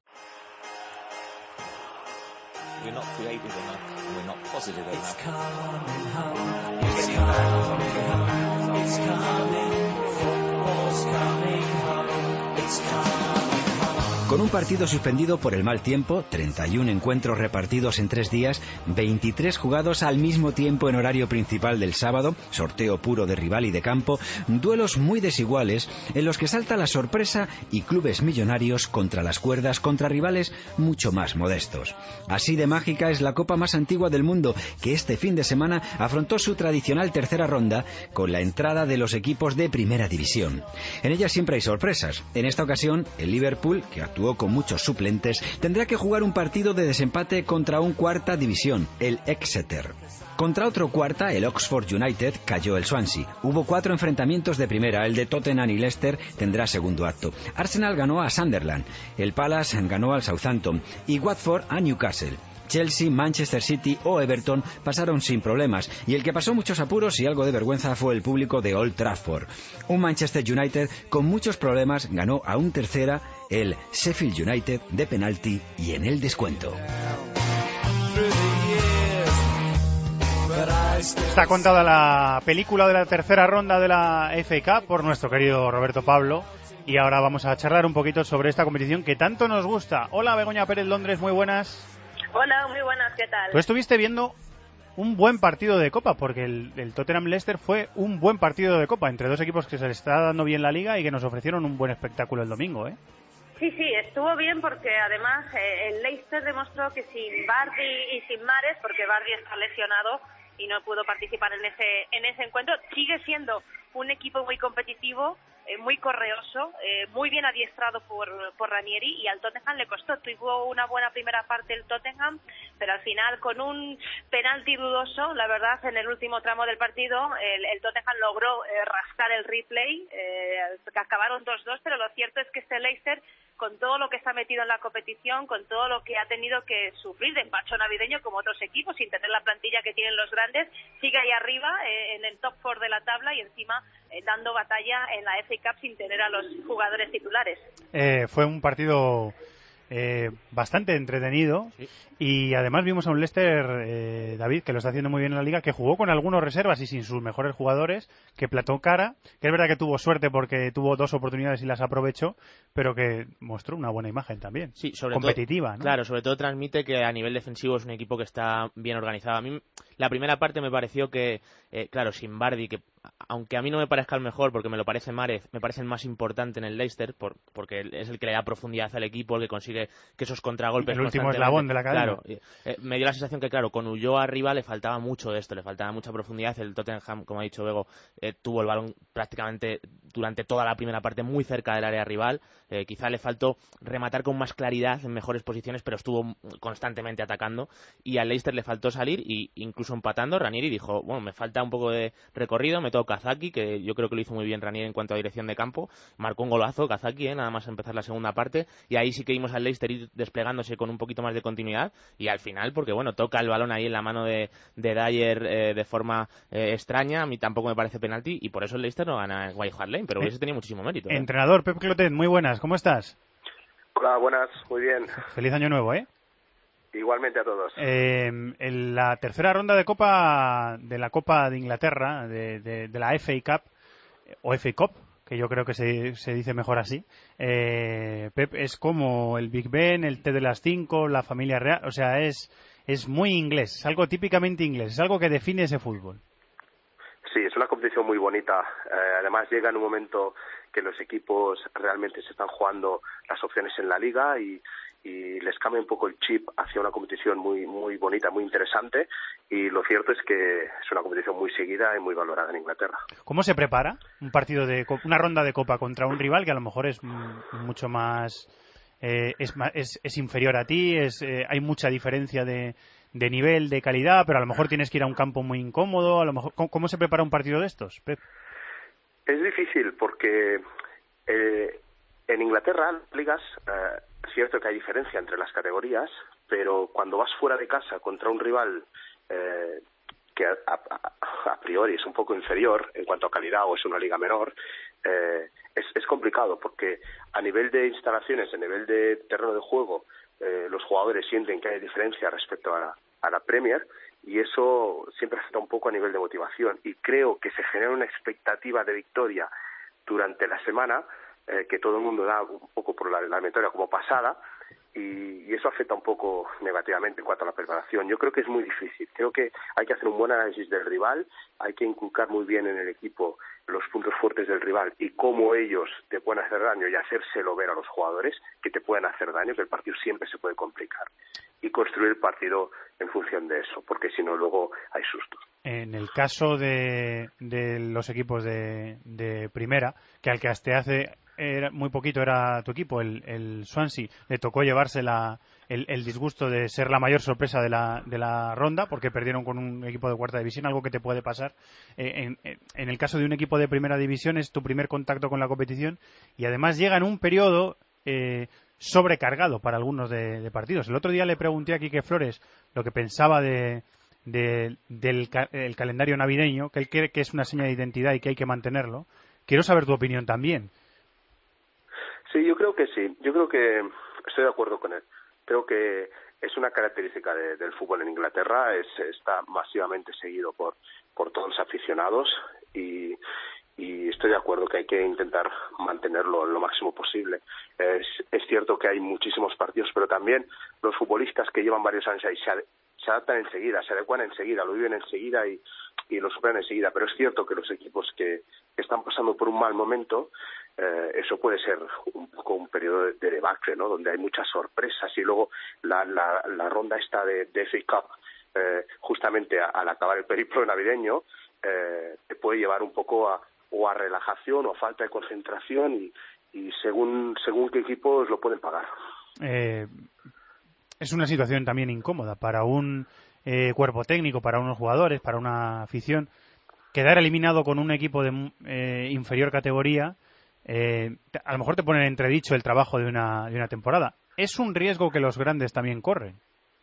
We're not creative enough. We're not positive enough. coming home. It's coming home. It's coming. Football's coming home. It's coming home. Con un partido suspendido por el mal tiempo, treinta y uno encuentros repartidos en tres días, veintitrés jugados al mismo tiempo en horario principal del sábado, sorteo puro de rival y de campo, duelos muy desiguales en los que salta la sorpresa y clubes millonarios contra las cuerdas contra rivales mucho más modestos. Así de mágica es la copa más antigua del mundo, que este fin de semana afrontó su tradicional tercera ronda con la entrada de los equipos de primera división. En ella siempre hay sorpresas. En esta ocasión, el Liverpool, que actuó actuó con muchos suplentes, tendrá que jugar un partido de desempate contra un cuarta división, el Exeter. Contra otro cuarta, el Oxford United, cayó el Swansea. Hubo cuatro enfrentamientos de primera, el de Tottenham y Leicester tendrá segundo acto. Arsenal ganó a Sunderland, el Palace ganó al Southampton y Watford a Newcastle. Chelsea, Manchester City o Everton pasaron sin problemas, y el que pasó muchos apuros y algo de vergüenza fue el público de Old Trafford. Un Manchester United con muchos problemas ganó a un tercera, el Sheffield United, de penalti y en el descuento. Está contada la película de la tercera ronda de la F A Cup por nuestro querido Roberto Pablo, y ahora vamos a charlar un poquito sobre esta competición que tanto nos gusta. Hola, Begoña Pérez Londres, muy buenas. Hola, muy buenas, ¿qué tal? Tú estuviste viendo un buen partido de Copa, porque el, el Tottenham-Leicester fue un buen partido de Copa, entre dos equipos que se les está dando bien la Liga y que nos ofrecieron un buen espectáculo el domingo, ¿eh? Sí, sí, estuvo bien porque además eh, el Leicester demostró que sin Vardy y sin Mahrez, porque Vardy está lesionado y no pudo participar en ese en ese encuentro, sigue siendo un equipo muy competitivo, eh, muy correoso, eh, muy bien adiestrado por, por Ranieri, y al Tottenham le costó. Tuvo una buena primera parte el Tottenham, pero al final con un penalti dudoso, la verdad, en el último tramo del partido, el, el Tottenham logró eh, rascar el replay, eh, que acabaron dos dos, pero lo cierto es que este Leicester, con todo lo que está metido en la competición, con todo lo que ha tenido que sufrir de empacho navideño como otros equipos, sin tener la plantilla que tienen los grandes, sigue ahí arriba eh, en el top cuatro de la tabla y encima eh, dando batalla en la F A Cup sin tener a los jugadores titulares. Eh, fue un partido eh, bastante entretenido, sí. Y además vimos a un Leicester, eh, David, que lo está haciendo muy bien en la Liga, que jugó con algunos reservas y sin sus mejores jugadores, que plató cara, que es verdad que tuvo suerte porque tuvo dos oportunidades y las aprovechó, pero que mostró una buena imagen también, sí, sobre competitiva, todo, ¿no? Claro, sobre todo transmite que a nivel defensivo es un equipo que está bien organizado. A mí la primera parte me pareció que, eh, claro, sin Vardy, que aunque a mí no me parezca el mejor, porque me lo parece Mahrez, me parece el más importante en el Leicester, por, porque es el que le da profundidad al equipo, el que consigue que esos contragolpes... El último eslabón de la cadena. Claro, eh, me dio la sensación que, claro, con Ulloa arriba le faltaba mucho de esto, le faltaba mucha profundidad. El Tottenham, como ha dicho Bego, eh, tuvo el balón prácticamente durante toda la primera parte muy cerca del área rival. Eh, quizá le faltó rematar con más claridad en mejores posiciones, pero estuvo constantemente atacando, y al Leicester le faltó salir, y incluso empatando, Ranieri dijo, bueno, me falta un poco de recorrido, me toca Kazaki, que yo creo que lo hizo muy bien Ranieri en cuanto a dirección de campo, marcó un golazo Kazaki, eh, nada más empezar la segunda parte, y ahí sí que vimos al Leicester ir desplegándose con un poquito más de continuidad, y al final, porque bueno, toca el balón ahí en la mano de, de Dyer eh, de forma eh, extraña, a mí tampoco me parece penalti, y por eso el Leicester no gana en White Hart Lane, pero hubiese tenido muchísimo mérito. ¿eh? Entrenador Pep Clotet, muy buenas, ¿cómo estás? Hola, buenas, muy bien. Feliz año nuevo, ¿eh? Igualmente a todos. Eh, en la tercera ronda de Copa de la Copa de Inglaterra, de, de, de la F A Cup, o F A Cup, que yo creo que se, se dice mejor así, eh, Pep, es como el Big Ben, el té de las cinco, la familia real, o sea, es, es muy inglés, es algo típicamente inglés, es algo que define ese fútbol. Sí, es una competición muy bonita. Eh, además llega en un momento que los equipos realmente se están jugando las opciones en la liga y, y les cambia un poco el chip hacia una competición muy muy bonita, muy interesante, y lo cierto es que es una competición muy seguida y muy valorada en Inglaterra. ¿Cómo se prepara un partido de una ronda de Copa contra un rival que a lo mejor es mucho más eh, es, es, es inferior a ti, es eh, hay mucha diferencia de de nivel, de calidad, pero a lo mejor tienes que ir a un campo muy incómodo, a lo mejor ¿cómo, cómo se prepara un partido de estos, Pep? Es difícil porque eh, en Inglaterra, las ligas, eh, es cierto que hay diferencia entre las categorías, pero cuando vas fuera de casa contra un rival eh, que a, a, a priori es un poco inferior en cuanto a calidad o es una liga menor, eh, es, es complicado porque a nivel de instalaciones, a nivel de terreno de juego, eh, los jugadores sienten que hay diferencia respecto a, a la Premier, y eso siempre afecta un poco a nivel de motivación, y creo que se genera una expectativa de victoria durante la semana eh, que todo el mundo da un poco por la, la victoria como pasada, y, y eso afecta un poco negativamente en cuanto a la preparación. Yo creo que es muy difícil, creo que hay que hacer un buen análisis del rival, hay que inculcar muy bien en el equipo los puntos fuertes del rival y cómo ellos te pueden hacer daño, y hacérselo ver a los jugadores que te pueden hacer daño, que el partido siempre se puede complicar, y construir el partido en función de eso, porque si no luego hay sustos. En el caso de, de los equipos de, de primera, que al que te hace era, muy poquito era tu equipo, el, el Swansea, le tocó llevarse la, el, el disgusto de ser la mayor sorpresa de la, de la ronda, porque perdieron con un equipo de cuarta división, algo que te puede pasar. Eh, en, en el caso de un equipo de primera división es tu primer contacto con la competición y además llega en un periodo eh, sobrecargado para algunos de, de partidos. El otro día le pregunté a Quique Flores lo que pensaba de, de del ca el calendario navideño, que él cree que es una seña de identidad y que hay que mantenerlo. Quiero saber tu opinión también. Sí, yo creo que sí. Yo creo que estoy de acuerdo con él. Creo que es una característica de, del fútbol en Inglaterra. Es, está masivamente seguido por, por todos los aficionados y, y estoy de acuerdo que hay que intentar mantenerlo lo máximo posible. Es, es cierto que hay muchísimos partidos, pero también los futbolistas que llevan varios años ahí se, ad, se adaptan enseguida, se adecuan enseguida, lo viven enseguida y, y lo superan enseguida. Pero es cierto que los equipos que, que están pasando por un mal momento, eh, eso puede ser un poco un periodo de, de debacle, ¿no? Donde hay muchas sorpresas y luego la, la, la ronda esta de, de F A Cup, eh, justamente a, al acabar el periplo navideño, eh, te puede llevar un poco a o a relajación o a falta de concentración y, y según según qué equipos lo pueden pagar. Eh, es una situación también incómoda para un eh, cuerpo técnico, para unos jugadores, para una afición. Quedar eliminado con un equipo de eh, inferior categoría, eh, a lo mejor te pone en entredicho el trabajo de una, de una temporada. Es un riesgo que los grandes también corren.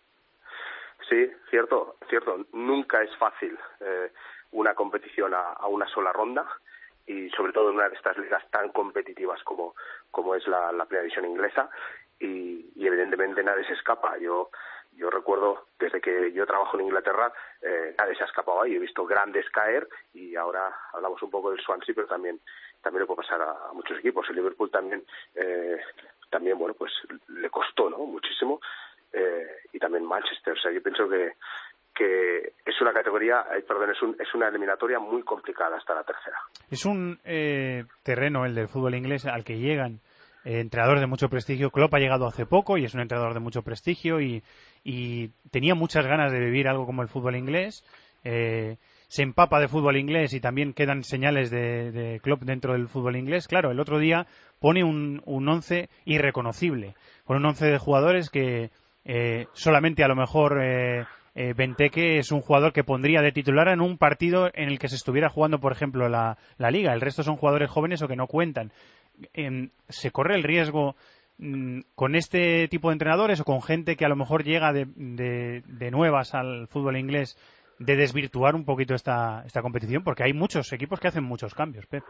Sí, cierto, cierto. Nunca es fácil eh, una competición a, a una sola ronda. Y sobre todo en una de estas ligas tan competitivas como, como es la, la primera división inglesa y, y evidentemente nadie se escapa. Yo yo recuerdo desde que yo trabajo en Inglaterra eh, nadie se ha escapado ahí. He visto grandes caer y ahora hablamos un poco del Swansea, pero también también le puede pasar a, a muchos equipos. El Liverpool también eh, también bueno pues le costó, ¿no? Muchísimo eh, y también Manchester. O sea, yo pienso que que es una categoría, eh, perdón, es, un, es una eliminatoria muy complicada hasta la tercera. Es un eh, terreno, el del fútbol inglés, al que llegan eh, entrenadores de mucho prestigio. Klopp ha llegado hace poco y es un entrenador de mucho prestigio y, y tenía muchas ganas de vivir algo como el fútbol inglés. Eh, se empapa de fútbol inglés y también quedan señales de, de Klopp dentro del fútbol inglés. Claro, el otro día pone un, un once irreconocible, con un once de jugadores que eh, solamente a lo mejor... Eh, Eh, Benteke es un jugador que pondría de titular en un partido en el que se estuviera jugando, por ejemplo, la, la Liga. El resto son jugadores jóvenes o que no cuentan. Eh, ¿Se corre el riesgo mmm, con este tipo de entrenadores o con gente que a lo mejor llega de, de, de nuevas al fútbol inglés de desvirtuar un poquito esta, esta competición? Porque hay muchos equipos que hacen muchos cambios, Pep.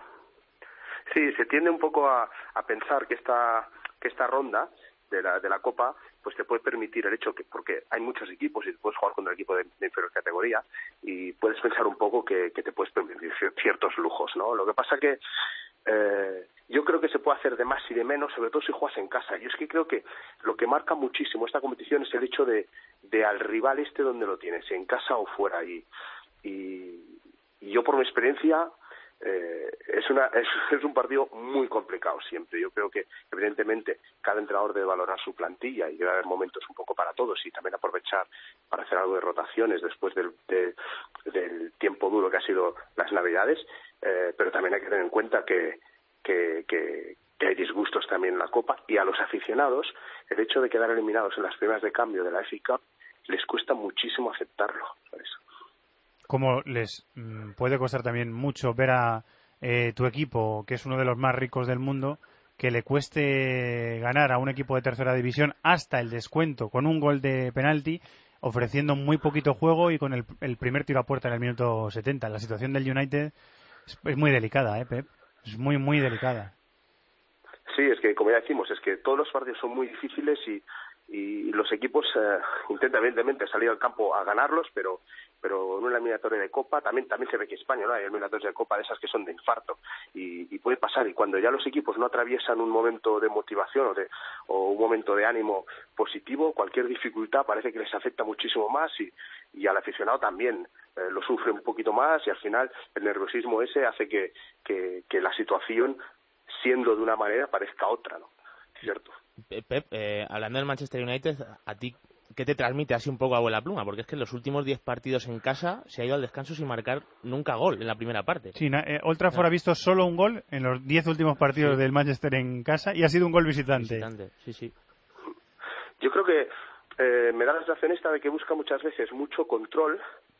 Sí, se tiende un poco a, a pensar que esta, que esta ronda de la, de la Copa pues te puede permitir el hecho que, porque hay muchos equipos y puedes jugar contra el equipo de, de inferior categoría y puedes pensar un poco que, que te puedes permitir ciertos lujos, ¿no? Lo que pasa que eh, yo creo que se puede hacer de más y de menos, sobre todo si juegas en casa. Yo es que creo que lo que marca muchísimo esta competición es el hecho de, de al rival este donde lo tienes, en casa o fuera. Y, y, y yo por mi experiencia Eh, es, una, es, es un partido muy complicado siempre. Yo creo que evidentemente cada entrenador debe valorar su plantilla y debe haber momentos un poco para todos y también aprovechar para hacer algo de rotaciones después del, de, del tiempo duro que ha sido las Navidades, eh, pero también hay que tener en cuenta que, que, que, que hay disgustos también en la Copa y a los aficionados el hecho de quedar eliminados en las primeras de cambio de la F A Cup les cuesta muchísimo aceptarlo, ¿sabes? Como les mmm, puede costar también mucho ver a eh, tu equipo, que es uno de los más ricos del mundo, que le cueste ganar a un equipo de tercera división hasta el descuento con un gol de penalti, ofreciendo muy poquito juego y con el, el primer tiro a puerta en el minuto setenta. La situación del United es, es muy delicada, ¿eh, Pep? Es muy, muy delicada. Sí, es que, como ya decimos, es que todos los partidos son muy difíciles y, y los equipos eh, intentan, evidentemente, salir al campo a ganarlos, pero pero en una eliminatoria de Copa también también se ve que España, ¿no? Hay eliminatorias de Copa de esas que son de infarto y, y puede pasar, y cuando ya los equipos no atraviesan un momento de motivación o, de, o un momento de ánimo positivo, cualquier dificultad parece que les afecta muchísimo más y, y al aficionado también eh, lo sufre un poquito más y al final el nerviosismo ese hace que, que, que la situación, siendo de una manera, parezca otra, ¿no? ¿Cierto? Pep, eh, hablando del Manchester United, a ti ¿qué te transmite así un poco a vuela pluma? Porque es que en los últimos diez partidos en casa se ha ido al descanso sin marcar nunca gol en la primera parte. Sí, eh, Old Trafford ha visto solo un gol en los diez últimos partidos sí. del Manchester en casa y ha sido un gol visitante. Visitante, sí, sí. Yo creo que eh, me da la sensación esta de que busca muchas veces mucho control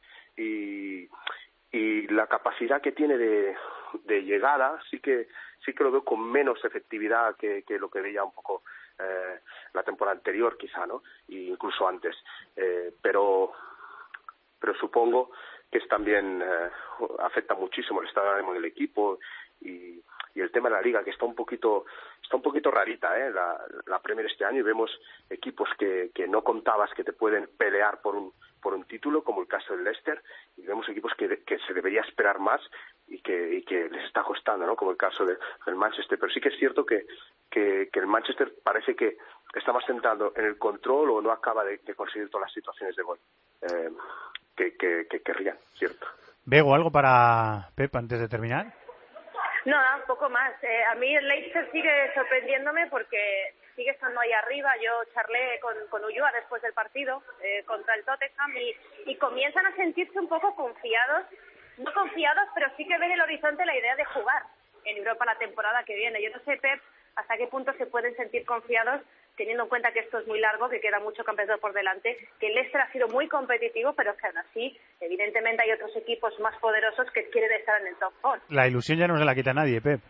y, y la capacidad que tiene de, de llegada sí que sí que lo veo con menos efectividad que, que lo que veía un poco eh, la temporada anterior quizá, ¿no? E incluso antes. Eh, pero pero supongo que es también eh, afecta muchísimo el estado de ánimo del equipo y, y el tema de la liga, que está un poquito está un poquito rarita, ¿eh? La, la Premier este año, y vemos equipos que, que no contabas que te pueden pelear por un por un título, como el caso del Leicester, y vemos equipos que, que se debería esperar más y que, y que les está costando, ¿no? Como el caso de, del Manchester. Pero sí que es cierto que, que, que el Manchester parece que está más centrado en el control o no acaba de, de conseguir todas las situaciones de gol eh, que, que, que querrían, ¿cierto? Bego, ¿algo para Pep antes de terminar? No, un poco más. Eh, a mí el Leicester sigue sorprendiéndome porque sigue estando ahí arriba. Yo charlé con, con Ulloa después del partido eh, contra el Tottenham y, y comienzan a sentirse un poco confiados. No confiados, pero sí que ven el horizonte la idea de jugar en Europa la temporada que viene. Yo no sé, Pep, hasta qué punto se pueden sentir confiados teniendo en cuenta que esto es muy largo, que queda mucho campeonato por delante, que el Leicester ha sido muy competitivo, pero que aún así, evidentemente hay otros equipos más poderosos que quieren estar en el top cuatro. La ilusión ya no se la quita nadie, Pep.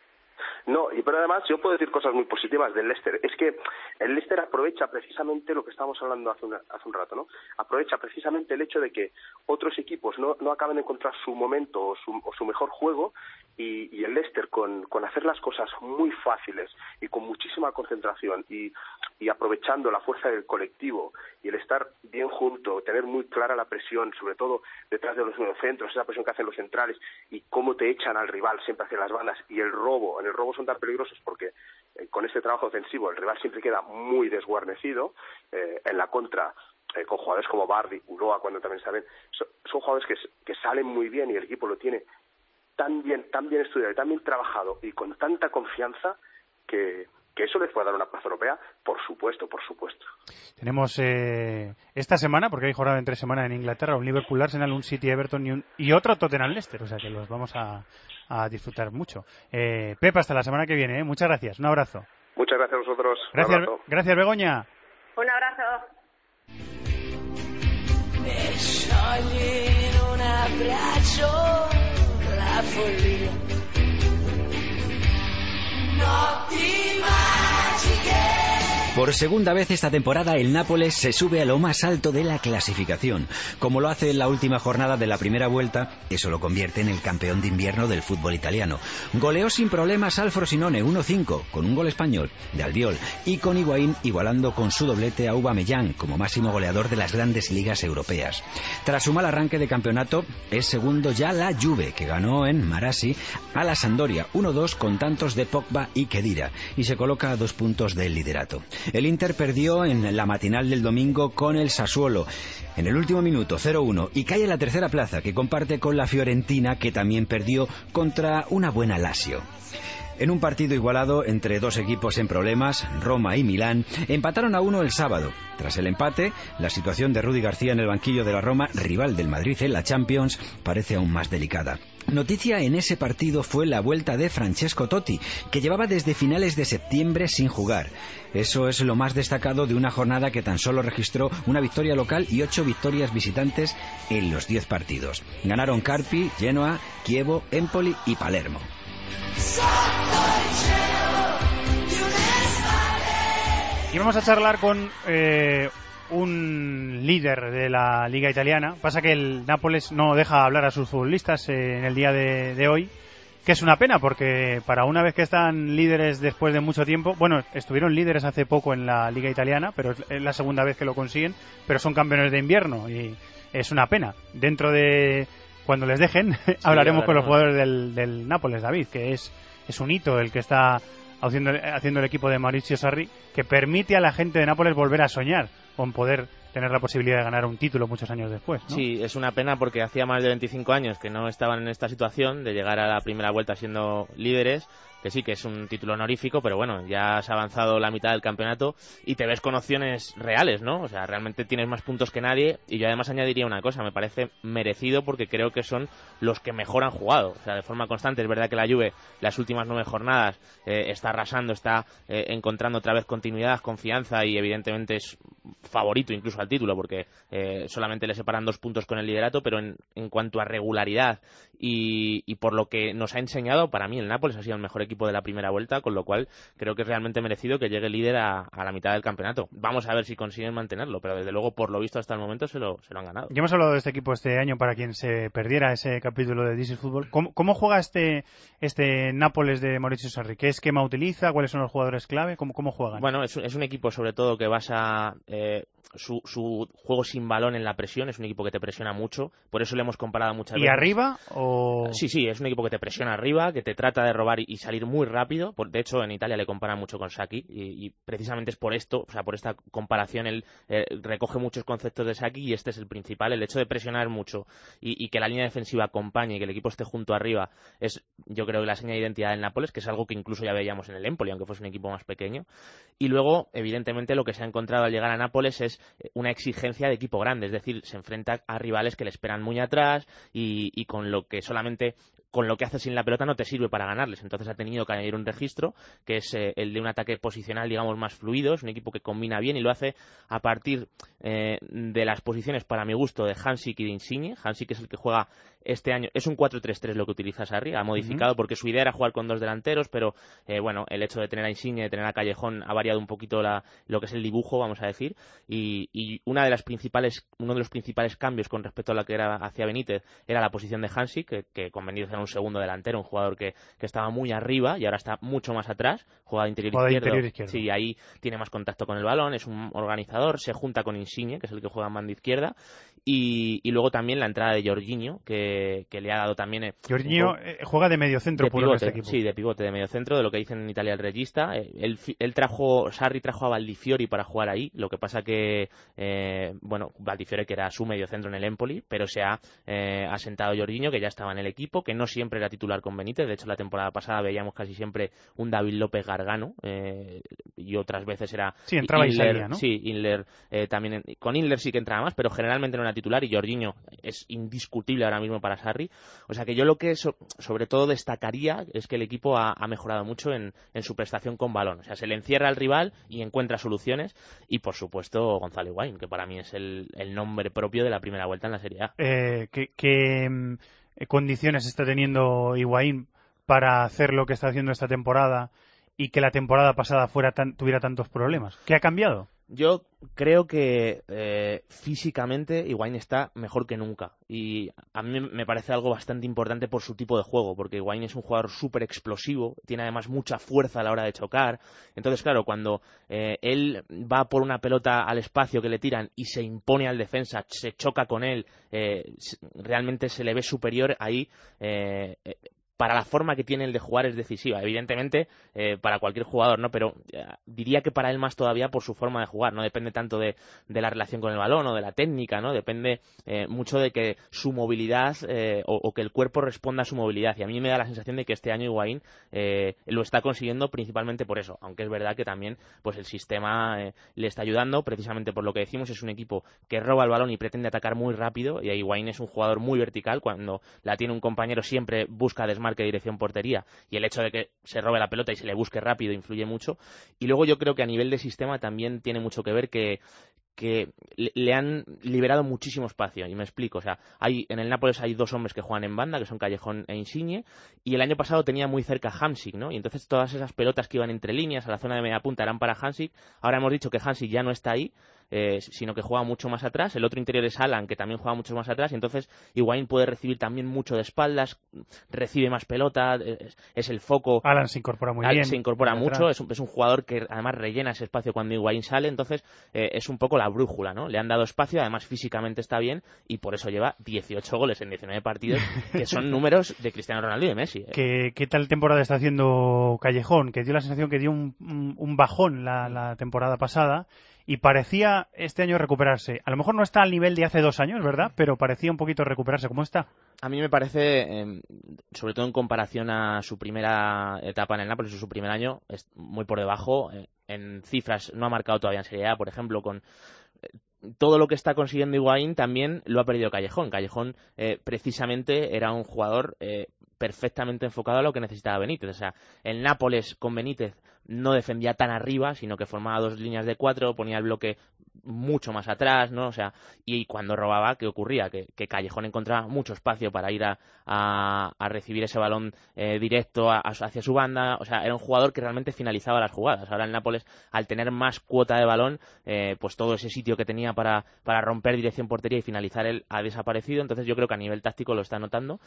No, y pero además yo puedo decir cosas muy positivas del Leicester. Es que el Leicester aprovecha precisamente lo que estábamos hablando hace, una, hace un rato, ¿no? Aprovecha precisamente el hecho de que otros equipos no, no acaban de encontrar su momento o su, o su mejor juego, y, y el Leicester con, con hacer las cosas muy fáciles y con muchísima concentración y, y aprovechando la fuerza del colectivo y el estar bien junto, tener muy clara la presión, sobre todo detrás de los mediocentros, esa presión que hacen los centrales y cómo te echan al rival siempre hacia las bandas, y el robo, en el robo son tan peligrosos porque eh, con este trabajo ofensivo el rival siempre queda muy desguarnecido, eh, en la contra eh, con jugadores como Bardi, Ulloa cuando también saben, son, son jugadores que, que salen muy bien y el equipo lo tiene tan bien, tan bien estudiado y tan bien trabajado y con tanta confianza que, que eso les puede dar una plaza europea, por supuesto, por supuesto. Tenemos eh, esta semana, porque hay jornada en tres semanas en Inglaterra, un Liverpool Arsenal, un City Everton y, un, y otro Tottenham Leicester, o sea que los vamos a, a disfrutar mucho. Eh, Pep, hasta la semana que viene, ¿eh? Muchas gracias, un abrazo. Muchas gracias a vosotros. Gracias, un abrazo. Gracias, Begoña. Un abrazo. Me scioglie in un abbraccio la follia, notti magiche. Por segunda vez esta temporada el Nápoles se sube a lo más alto de la clasificación. Como lo hace en la última jornada de la primera vuelta, eso lo convierte en el campeón de invierno del fútbol italiano. Goleó sin problemas al Frosinone uno cinco, con un gol español de Albiol, y con Higuaín igualando con su doblete a Aubameyang como máximo goleador de las grandes ligas europeas. Tras su mal arranque de campeonato, es segundo ya la Juve, que ganó en Marassi a la Sampdoria uno dos con tantos de Pogba y Khedira, y se coloca a dos puntos del liderato. El Inter perdió en la matinal del domingo con el Sassuolo en el último minuto cero uno y cae en la tercera plaza, que comparte con la Fiorentina, que también perdió contra una buena Lazio. En un partido igualado entre dos equipos en problemas, Roma y Milán empataron a uno el sábado. Tras el empate, la situación de Rudi García en el banquillo de la Roma, rival del Madrid en la Champions, parece aún más delicada. Noticia en ese partido fue la vuelta de Francesco Totti, que llevaba desde finales de septiembre sin jugar. Eso es lo más destacado de una jornada que tan solo registró una victoria local y ocho victorias visitantes en los diez partidos. Ganaron Carpi, Genoa, Chievo, Empoli y Palermo. Y vamos a charlar con eh, un líder de la Liga Italiana. Pasa que el Nápoles no deja hablar a sus futbolistas eh, en el día de, de hoy, que es una pena, porque para una vez que están líderes después de mucho tiempo, bueno, estuvieron líderes hace poco en la Liga Italiana, pero es la segunda vez que lo consiguen, pero son campeones de invierno y es una pena. Dentro de... Cuando les dejen, sí, hablaremos con los jugadores del, del Nápoles, David, que es, es un hito el que está haciendo, haciendo el equipo de Maurizio Sarri, que permite a la gente de Nápoles volver a soñar con poder tener la posibilidad de ganar un título muchos años después, ¿no? Sí, es una pena porque hacía más de veinticinco años que no estaban en esta situación de llegar a la primera vuelta siendo líderes, que sí que es un título honorífico, pero bueno, ya has avanzado la mitad del campeonato y te ves con opciones reales, ¿no? O sea, realmente tienes más puntos que nadie, y yo además añadiría una cosa, me parece merecido porque creo que son los que mejor han jugado, o sea, de forma constante. Es verdad que la Juve las últimas nueve jornadas eh, está arrasando, está eh, encontrando otra vez continuidad, confianza, y evidentemente es favorito incluso al título porque eh, solamente le separan dos puntos con el liderato, pero en, en cuanto a regularidad y, y por lo que nos ha enseñado, para mí el Nápoles ha sido el mejor equipo de la primera vuelta, con lo cual creo que es realmente merecido que llegue líder a, a la mitad del campeonato. Vamos a ver si consiguen mantenerlo, pero desde luego por lo visto hasta el momento se lo, se lo han ganado. Ya hemos hablado de este equipo este año para quien se perdiera ese capítulo de This is Football. ¿Cómo, cómo juega este este Nápoles de Maurizio Sarri? ¿Qué esquema utiliza? ¿Cuáles son los jugadores clave? ¿Cómo, cómo juegan? Bueno, es, es un equipo sobre todo que basa eh, su, su juego sin balón en la presión. Es un equipo que te presiona mucho, por eso le hemos comparado muchas ¿Y veces. ¿Y arriba? O... Sí, sí, es un equipo que te presiona arriba, que te trata de robar y, y salir muy rápido. Por, de hecho, en Italia le comparan mucho con Sacchi y, y precisamente es por esto, o sea, por esta comparación, él eh, recoge muchos conceptos de Sacchi y este es el principal. El hecho de presionar mucho y, y que la línea defensiva acompañe y que el equipo esté junto arriba es, yo creo, la seña de identidad del Nápoles, que es algo que incluso ya veíamos en el Empoli, aunque fuese un equipo más pequeño. Y luego, evidentemente, lo que se ha encontrado al llegar a Nápoles es una exigencia de equipo grande, es decir, se enfrenta a rivales que le esperan muy atrás y, y con lo que solamente con lo que hace sin la pelota no te sirve para ganarles. Entonces ha tenido que añadir un registro que es eh, el de un ataque posicional, digamos, más fluido. Es un equipo que combina bien y lo hace a partir eh, de las posiciones, para mi gusto, de Hamsik y de Insigne. Hamsik es el que juega este año, es un cuatro tres tres lo que utiliza Sarri, ha modificado uh-huh. porque su idea era jugar con dos delanteros, pero eh, bueno, el hecho de tener a Insigne, de tener a Callejón ha variado un poquito la, lo que es el dibujo, vamos a decir, y, y una de las principales, uno de los principales cambios con respecto a lo que era hacia Benítez era la posición de Hamsik, que, que con Benítez era un segundo delantero, un jugador que, que estaba muy arriba y ahora está mucho más atrás, juega de interior, juega izquierdo, de interior izquierdo, sí, ahí tiene más contacto con el balón, es un organizador, se junta con Insigne, que es el que juega en banda izquierda, y, y luego también la entrada de Jorginho, que, que le ha dado también... Eh, Jorginho eh, juega de mediocentro de puro pivote, en este equipo. Sí, de pivote, de mediocentro, de lo que dicen en Italia el regista. Eh, él, él trajo, Sarri trajo a Valdifiori para jugar ahí, lo que pasa que, eh, bueno, Valdifiori que era su mediocentro en el Empoli, pero se ha eh, asentado Jorginho, que ya estaba en el equipo, que no siempre era titular con Benítez, de hecho la temporada pasada veíamos casi siempre un David López Gargano, eh, y otras veces era... Sí, entraba y salía, ¿no? Sí, Inler, eh, también, en, con Inler sí que entraba más, pero generalmente no era titular, y Jorginho es indiscutible ahora mismo para Sarri. O sea que yo lo que so, sobre todo destacaría es que el equipo ha, ha mejorado mucho en, en su prestación con balón. O sea, se le encierra al rival y encuentra soluciones. Y por supuesto Gonzalo Higuaín, que para mí es el, el nombre propio de la primera vuelta en la Serie A. Eh, ¿Qué, qué eh, condiciones está teniendo Higuaín para hacer lo que está haciendo esta temporada y que la temporada pasada fuera tan, tuviera tantos problemas? ¿Qué ha cambiado? Yo creo que eh, físicamente Higuaín está mejor que nunca y a mí me parece algo bastante importante por su tipo de juego, porque Higuaín es un jugador súper explosivo, tiene además mucha fuerza a la hora de chocar. Entonces, claro, cuando eh, él va por una pelota al espacio que le tiran y se impone al defensa, se choca con él, eh, realmente se le ve superior ahí. Eh, eh, para la forma que tiene el de jugar es decisiva, evidentemente eh, para cualquier jugador, ¿no? Pero eh, diría que para él más todavía por su forma de jugar, no depende tanto de, de la relación con el balón o de la técnica, ¿no? Depende eh, mucho de que su movilidad eh, o, o que el cuerpo responda a su movilidad, y a mí me da la sensación de que este año Higuaín eh, lo está consiguiendo principalmente por eso, aunque es verdad que también pues el sistema eh, le está ayudando, precisamente por lo que decimos, es un equipo que roba el balón y pretende atacar muy rápido, y Higuaín es un jugador muy vertical, cuando la tiene un compañero siempre busca desmarcar que dirección portería, y el hecho de que se robe la pelota y se le busque rápido influye mucho. Y luego yo creo que a nivel de sistema también tiene mucho que ver que que le han liberado muchísimo espacio, y me explico, o sea, hay en el Nápoles hay dos hombres que juegan en banda, que son Callejón e Insigne, y el año pasado tenía muy cerca Hamsik, ¿no? Y entonces todas esas pelotas que iban entre líneas a la zona de media punta eran para Hamsik. Ahora hemos dicho que Hamsik ya no está ahí, eh, sino que juega mucho más atrás. El otro interior es Alan, que también juega mucho más atrás, y entonces Higuaín puede recibir también mucho de espaldas, recibe más pelota, es, es el foco. Alan se incorpora muy Alan bien. se incorpora mucho, es un, es un jugador que además rellena ese espacio cuando Higuaín sale, entonces eh, es un poco la brújula, ¿no? Le han dado espacio, además físicamente está bien, y por eso lleva dieciocho goles en diecinueve partidos, que son números de Cristiano Ronaldo y de Messi. ¿eh? ¿Qué, ¿Qué tal temporada está haciendo Callejón? Que dio la sensación que dio un, un, un bajón la, la temporada pasada, y parecía este año recuperarse. A lo mejor no está al nivel de hace dos años, ¿verdad? Pero parecía un poquito recuperarse. ¿Cómo está? A mí me parece, eh, sobre todo en comparación a su primera etapa en el Nápoles, su primer año, es muy por debajo. Eh, en cifras no ha marcado todavía en Serie A, por ejemplo, con eh, todo lo que está consiguiendo Higuaín también lo ha perdido Callejón. Callejón eh, precisamente era un jugador eh, perfectamente enfocado a lo que necesitaba Benítez. O sea, el Nápoles con Benítez no defendía tan arriba, sino que formaba dos líneas de cuatro, ponía el bloque mucho más atrás, ¿no? O sea, y cuando robaba, ¿qué ocurría? Que, que Callejón encontraba mucho espacio para ir a, a, a recibir ese balón eh, directo a, a, hacia su banda. O sea, era un jugador que realmente finalizaba las jugadas. Ahora el Nápoles, al tener más cuota de balón, eh, pues todo ese sitio que tenía para, para romper dirección portería y finalizar él ha desaparecido. Entonces yo creo que a nivel táctico lo está notando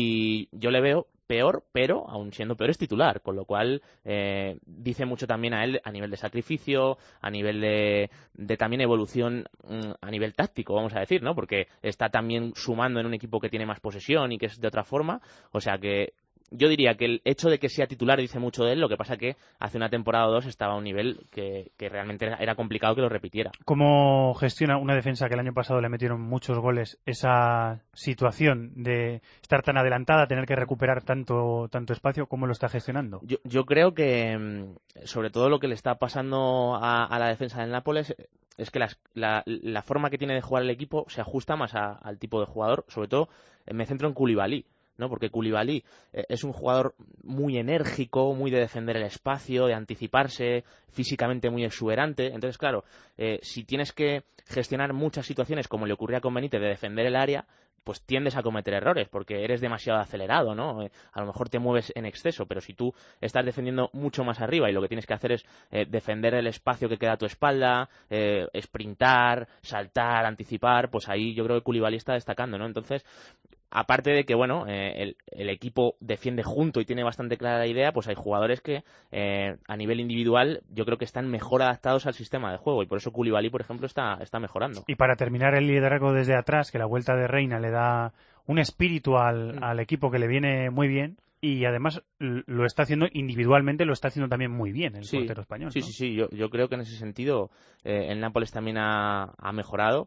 y yo le veo peor, pero aún siendo peor es titular, con lo cual eh, dice mucho también a él a nivel de sacrificio, a nivel de, de también evolución mmm, a nivel táctico, vamos a decir, ¿no? Porque está también sumando en un equipo que tiene más posesión y que es de otra forma, o sea que yo diría que el hecho de que sea titular dice mucho de él, lo que pasa que hace una temporada o dos estaba a un nivel que, que realmente era complicado que lo repitiera. ¿Cómo gestiona una defensa que el año pasado le metieron muchos goles esa situación de estar tan adelantada, tener que recuperar tanto tanto espacio? ¿Cómo lo está gestionando? Yo, yo creo que sobre todo lo que le está pasando a, a la defensa del Nápoles es que las, la, la forma que tiene de jugar el equipo se ajusta más a, al tipo de jugador, sobre todo me centro en Koulibaly, ¿no? Porque Koulibaly eh, es un jugador muy enérgico, muy de defender el espacio, de anticiparse, físicamente muy exuberante. Entonces, claro, eh, si tienes que gestionar muchas situaciones, como le ocurría con Benítez, de defender el área, pues tiendes a cometer errores, porque eres demasiado acelerado, ¿no? Eh, a lo mejor te mueves en exceso, pero si tú estás defendiendo mucho más arriba y lo que tienes que hacer es eh, defender el espacio que queda a tu espalda, eh, sprintar, saltar, anticipar, pues ahí yo creo que Koulibaly está destacando, ¿no? Entonces, aparte de que, bueno, eh, el, el equipo defiende junto y tiene bastante clara la idea, pues hay jugadores que eh, a nivel individual yo creo que están mejor adaptados al sistema de juego y por eso Koulibaly, por ejemplo, está, está mejorando. Y para terminar el liderazgo desde atrás, que la vuelta de Reina le da un espíritu al, mm. al equipo que le viene muy bien. Y además lo está haciendo individualmente, lo está haciendo también muy bien el sí, portero español. Sí, ¿no? sí, sí, yo, yo creo que en ese sentido eh, el Nápoles también ha, ha mejorado.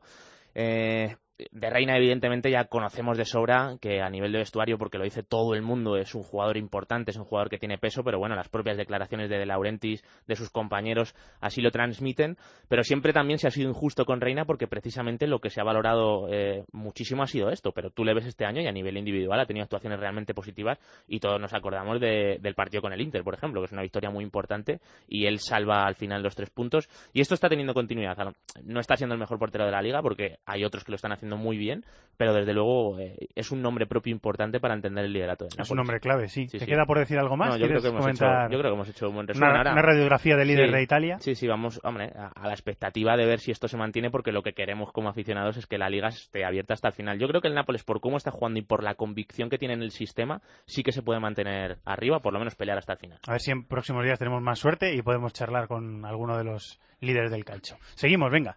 Eh, de Reina, evidentemente, ya conocemos de sobra que a nivel de vestuario, porque lo dice todo el mundo, es un jugador importante, es un jugador que tiene peso, pero bueno, las propias declaraciones de De Laurentiis, de sus compañeros, así lo transmiten, pero siempre también se ha sido injusto con Reina porque precisamente lo que se ha valorado eh, muchísimo ha sido esto, pero tú le ves este año y a nivel individual ha tenido actuaciones realmente positivas y todos nos acordamos de, del partido con el Inter, por ejemplo, que es una victoria muy importante y él salva al final los tres puntos y esto está teniendo continuidad. No está siendo el mejor portero de la Liga porque hay otros que lo están haciendo muy bien, pero desde luego eh, es un nombre propio importante para entender el liderato de Nápoles. Es un nombre clave, sí. sí ¿Te sí. queda por decir algo más? No, yo creo que hemos hecho, yo creo que hemos hecho un buen resumen. Una, Ahora, una radiografía del líder sí, de Italia. Sí, sí, vamos, hombre, a, a la expectativa de ver si esto se mantiene, porque lo que queremos como aficionados es que la Liga esté abierta hasta el final. Yo creo que el Nápoles, por cómo está jugando y por la convicción que tiene en el sistema, sí que se puede mantener arriba, por lo menos pelear hasta el final. A ver si en próximos días tenemos más suerte y podemos charlar con alguno de los líderes del calcio. Seguimos, venga.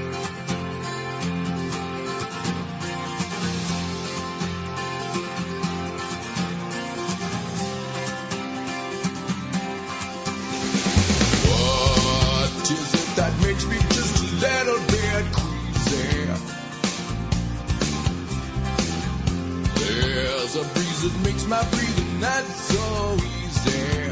Makes me just a little bit queasy. There's a breeze that makes my breathing not so easy.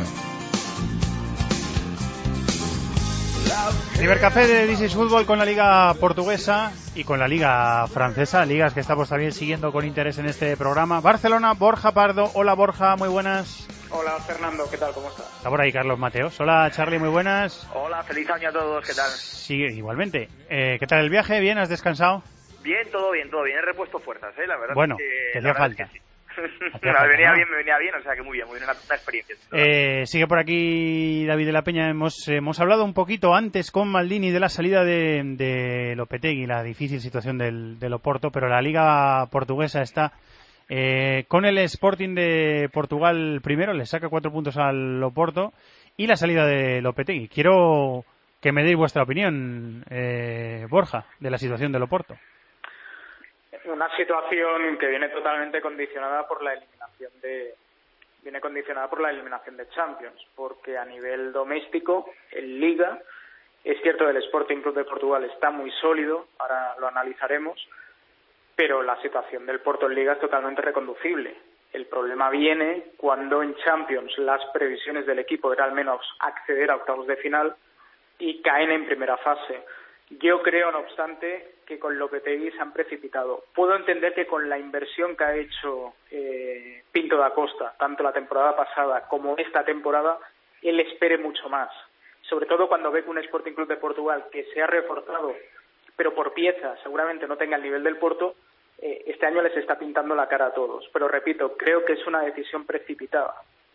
Cibercafé de This is Fútbol con la Liga Portuguesa y con la Liga Francesa, ligas que estamos también siguiendo con interés en este programa. Barcelona, Borja Pardo. Hola Borja, muy buenas. Hola Fernando, ¿qué tal? ¿Cómo estás? Está por ahí Carlos Mateos. Hola Charlie, muy buenas. Hola, feliz año a todos, ¿qué tal? Sí, igualmente. Eh, ¿Qué tal el viaje? ¿Bien? ¿Has descansado? Bien, todo bien, todo bien. He repuesto fuerzas, ¿eh? La verdad bueno, es que... te hacía falta. Es que sí. Me falta, venía ¿no? bien, me venía bien, o sea que muy bien, muy bien, una, una experiencia. Eh, sigue por aquí David de la Peña. Hemos, hemos hablado un poquito antes con Maldini de la salida de, de Lopetegui, la difícil situación del, del Oporto, pero la Liga Portuguesa está... Eh, con el Sporting de Portugal primero, le saca cuatro puntos al Oporto y la salida de Lopetegui. Quiero que me deis vuestra opinión, eh, Borja, de la situación del Oporto. Una situación que viene totalmente condicionada por la eliminación de viene condicionada por la eliminación de Champions, porque a nivel doméstico, en Liga, Es cierto que el Sporting Club de Portugal está muy sólido, ahora lo analizaremos, pero la situación del Porto en Liga es totalmente reconducible. El problema viene cuando en Champions las previsiones del equipo eran al menos acceder a octavos de final y caen en primera fase. Yo creo, no obstante, que con Lopetegui se han precipitado. Puedo entender que con la inversión que ha hecho eh, Pinto da Costa, tanto la temporada pasada como esta temporada, él espere mucho más. Sobre todo cuando ve que un Sporting Club de Portugal que se ha reforzado, pero por piezas, seguramente no tenga el nivel del Porto, eh, este año les está pintando la cara a todos. Pero repito, creo que es una decisión precipitada.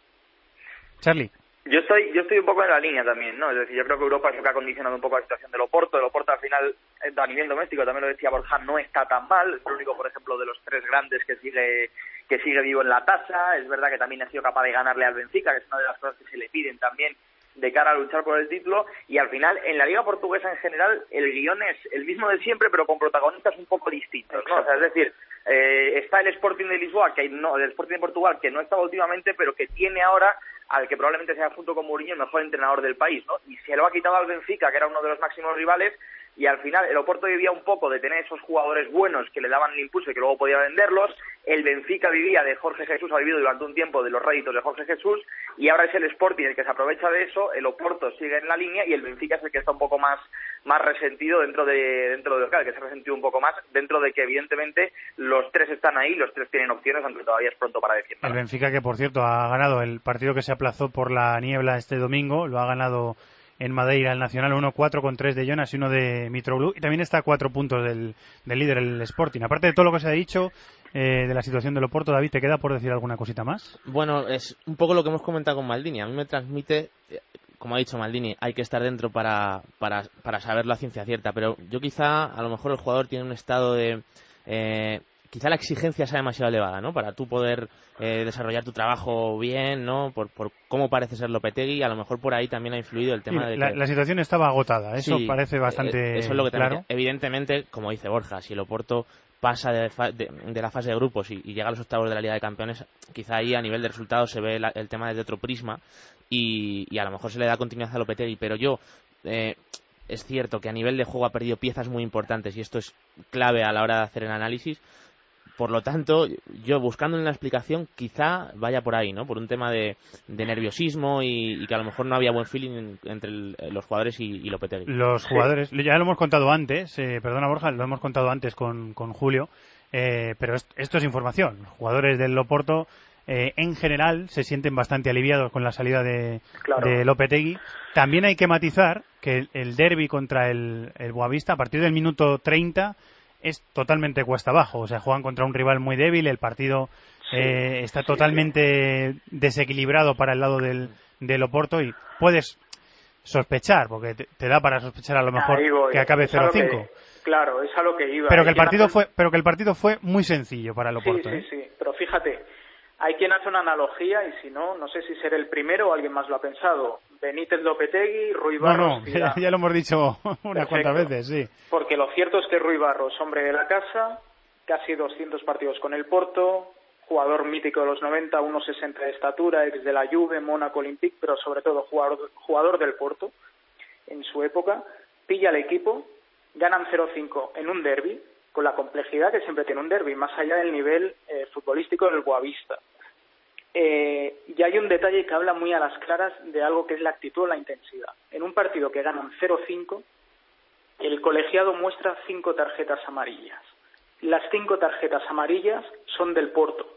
Charlie. Yo estoy yo estoy un poco en la línea también, ¿no? Es decir, yo creo que Europa es lo que ha condicionado un poco la situación del Oporto. El Oporto al final, a nivel doméstico, también lo decía Borja, no está tan mal. Es el único, por ejemplo, de los tres grandes que sigue que sigue vivo en la tasa. Es verdad que también ha sido capaz de ganarle al Benfica, que es una de las cosas que se le piden también de cara a luchar por el título. Y al final, en la Liga Portuguesa en general, el guión es el mismo de siempre, pero con protagonistas un poco distintos, ¿no? O sea, es decir, eh, está el Sporting de Lisboa, que no, el Sporting de Portugal, que no estaba últimamente, pero que tiene ahora al que probablemente sea junto con Mourinho el mejor entrenador del país, ¿no? Y se lo ha quitado al Benfica, que era uno de los máximos rivales, y al final el Oporto vivía un poco de tener esos jugadores buenos que le daban el impulso y que luego podía venderlos. El Benfica vivía de Jorge Jesús, ha vivido durante un tiempo de los réditos de Jorge Jesús, y ahora es el Sporting el que se aprovecha de eso. El Oporto sigue en la línea y el Benfica es el que está un poco más más resentido dentro de dentro de local, que se ha resentido un poco más dentro de que evidentemente los tres están ahí, los tres tienen opciones, aunque todavía es pronto para decir nada. El Benfica, que por cierto ha ganado el partido que se aplazó por la niebla este domingo, lo ha ganado en Madeira el Nacional uno cuatro con tres de Jonas y uno de Mitroglou, y también está a cuatro puntos del, del líder, el Sporting. Aparte de todo lo que se ha dicho eh, de la situación del Oporto, David, ¿te queda por decir alguna cosita más? Bueno, es un poco lo que hemos comentado con Maldini. A mí me transmite, como ha dicho Maldini, hay que estar dentro para, para, para saberlo a ciencia cierta, pero yo quizá, a lo mejor el jugador tiene un estado de... Eh, quizá la exigencia sea demasiado elevada, ¿no? Para tú poder eh, desarrollar tu trabajo bien, ¿no? Por, por cómo parece ser Lopetegui, a lo mejor por ahí también ha influido el tema sí, de la, que... La situación estaba agotada, eso sí, parece bastante eh, eso es lo que claro. Evidentemente, como dice Borja, si el Oporto pasa de, de, de la fase de grupos y, y llega a los octavos de la Liga de Campeones, quizá ahí a nivel de resultados se ve la, el tema desde otro prisma y, y a lo mejor se le da continuidad a Lopetegui, pero yo... Eh, es cierto que a nivel de juego ha perdido piezas muy importantes y esto es clave a la hora de hacer el análisis. Por lo tanto, yo buscando una explicación quizá vaya por ahí, ¿no? Por un tema de, de nerviosismo y, y que a lo mejor no había buen feeling entre el, los jugadores y, y Lopetegui. Los jugadores, sí. Ya lo hemos contado antes, eh, perdona Borja, lo hemos contado antes con, con Julio, eh, pero esto, esto es información. Los jugadores del Oporto eh, en general se sienten bastante aliviados con la salida de, claro. de Lopetegui. También hay que matizar que el, el derbi contra el, el Boavista, a partir del minuto treinta, es totalmente cuesta abajo. O sea, juegan contra un rival muy débil, el partido sí, eh, está sí, totalmente sí. desequilibrado para el lado del, del Oporto y puedes sospechar, porque te, te da para sospechar a lo mejor voy, que acabe cero cinco. Claro, es a lo que iba. Pero que, el partido hace... fue, pero que el partido fue muy sencillo para el Oporto. Sí, ¿eh? sí, sí, pero fíjate, hay quien hace una analogía y si no, no sé si seré el primero o alguien más lo ha pensado. Benítez, Lopetegui, Rui Barros... No, no, ya, ya lo hemos dicho unas cuantas veces, sí. Porque lo cierto es que Rui Barros, hombre de la casa, casi doscientos partidos con el Porto, jugador mítico de los noventa, uno sesenta de estatura, ex de la Juve, Mónaco, Olympique, pero sobre todo jugador, jugador del Porto en su época, pilla al equipo, ganan cero cinco en un derbi, con la complejidad que siempre tiene un derbi, más allá del nivel eh, futbolístico del Boavista. Eh, y hay un detalle que habla muy a las claras de algo que es la actitud o la intensidad. En un partido que ganan cero cinco, el colegiado muestra cinco tarjetas amarillas. Las cinco tarjetas amarillas son del Porto.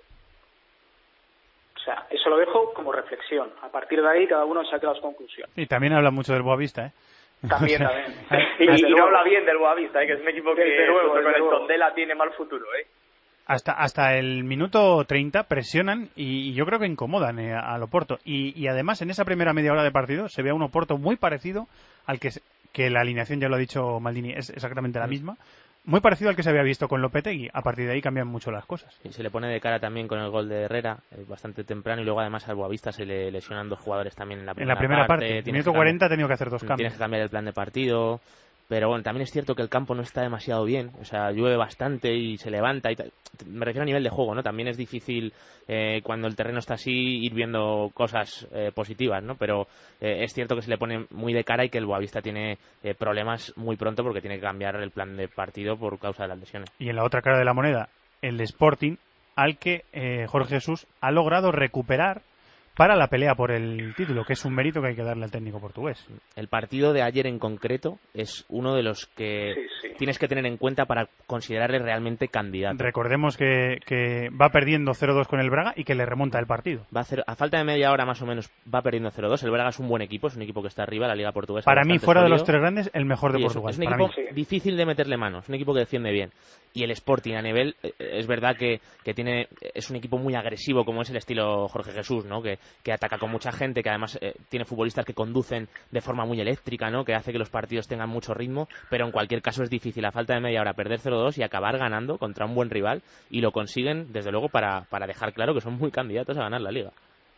O sea, eso lo dejo como reflexión. A partir de ahí cada uno saque las conclusiones. Y también habla mucho del Boavista, ¿eh? También, también. y, y no habla bien del Boavista, ¿eh? Que es un equipo que luego, con el luego. Tondela tiene mal futuro, ¿eh? Hasta, hasta el minuto treinta presionan y, y yo creo que incomodan eh, al Oporto. Y, y además en esa primera media hora de partido se ve a un Oporto muy parecido al que, que la alineación, ya lo ha dicho Maldini, es exactamente la misma. Muy parecido al que se había visto con Lopetegui. A partir de ahí cambian mucho las cosas. Y se le pone de cara también con el gol de Herrera, eh, bastante temprano, y luego además al Boavista se le lesionan dos jugadores también en la primera, en la primera parte. parte. En minuto cuarenta ha tenido que hacer dos cambios. Tienes que cambiar el plan de partido. pero bueno, también es cierto que el campo no está demasiado bien, o sea, llueve bastante y se levanta y tal. Me refiero a nivel de juego, ¿no? También es difícil eh, cuando el terreno está así ir viendo cosas eh, positivas, ¿no? Pero eh, es cierto que se le pone muy de cara y que el Boavista tiene eh, problemas muy pronto porque tiene que cambiar el plan de partido por causa de las lesiones. Y en la otra cara de la moneda, el Sporting, al que eh, Jorge Jesús ha logrado recuperar para la pelea por el título, que es un mérito que hay que darle al técnico portugués. El partido de ayer en concreto es uno de los que sí, sí. tienes que tener en cuenta para considerarle realmente candidato. Recordemos que, que va perdiendo cero dos con el Braga y que le remonta el partido. Va a, hacer, a falta de media hora más o menos va perdiendo cero dos. El Braga es un buen equipo, es un equipo que está arriba, la Liga Portuguesa. Para mí, fuera sólido. de los tres grandes, el mejor de sí, Portugal. Es, es un para equipo mí. difícil de meterle manos, un equipo que defiende bien. Y el Sporting a nivel, eh, es verdad que, que tiene es un equipo muy agresivo, como es el estilo Jorge Jesús, ¿no? Que, que ataca con mucha gente, que además eh, tiene futbolistas que conducen de forma muy eléctrica, ¿no? Que hace que los partidos tengan mucho ritmo, pero en cualquier caso es difícil a falta de media hora perder cero dos y acabar ganando contra un buen rival, y lo consiguen desde luego para, para dejar claro que son muy candidatos a ganar la Liga.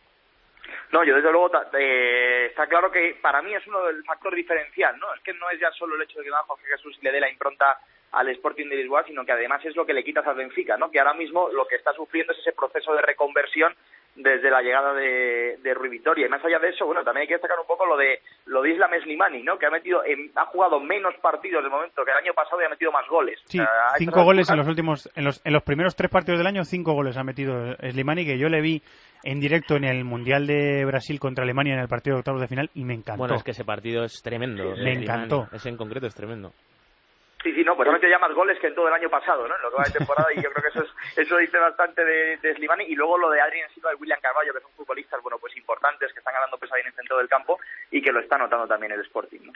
No, yo desde luego eh, está claro que para mí es uno del factor diferencial, ¿no? Es que no es ya solo el hecho de que va Jorge Jesús y le dé la impronta al Sporting de Lisboa, sino que además es lo que le quitas al Benfica, ¿no? Que ahora mismo lo que está sufriendo es ese proceso de reconversión desde la llegada de, de Rui Vitória. Y más allá de eso, bueno, también hay que destacar un poco lo de lo de Islam Slimani, ¿no? Que ha metido en, ha jugado menos partidos de momento que el año pasado y ha metido más goles. Sí, o sea, cinco goles en los últimos, en los, en los primeros tres partidos del año, cinco goles ha metido Slimani, que yo le vi en directo en el Mundial de Brasil contra Alemania en el partido de octavos de final y me encantó. Bueno, es que ese partido es tremendo. Me encantó. Ese en concreto es tremendo. Sí, sí, no, pues ha metido ya más goles que en todo el año pasado, ¿no? En lo que va de temporada, y yo creo que eso es, eso dice bastante de, de Slimani. Y luego lo de Adrien Silva y William Carvalho, que son futbolistas, bueno, pues importantes, que están ganando pesadilla en el centro del campo y que lo está notando también el Sporting, ¿no?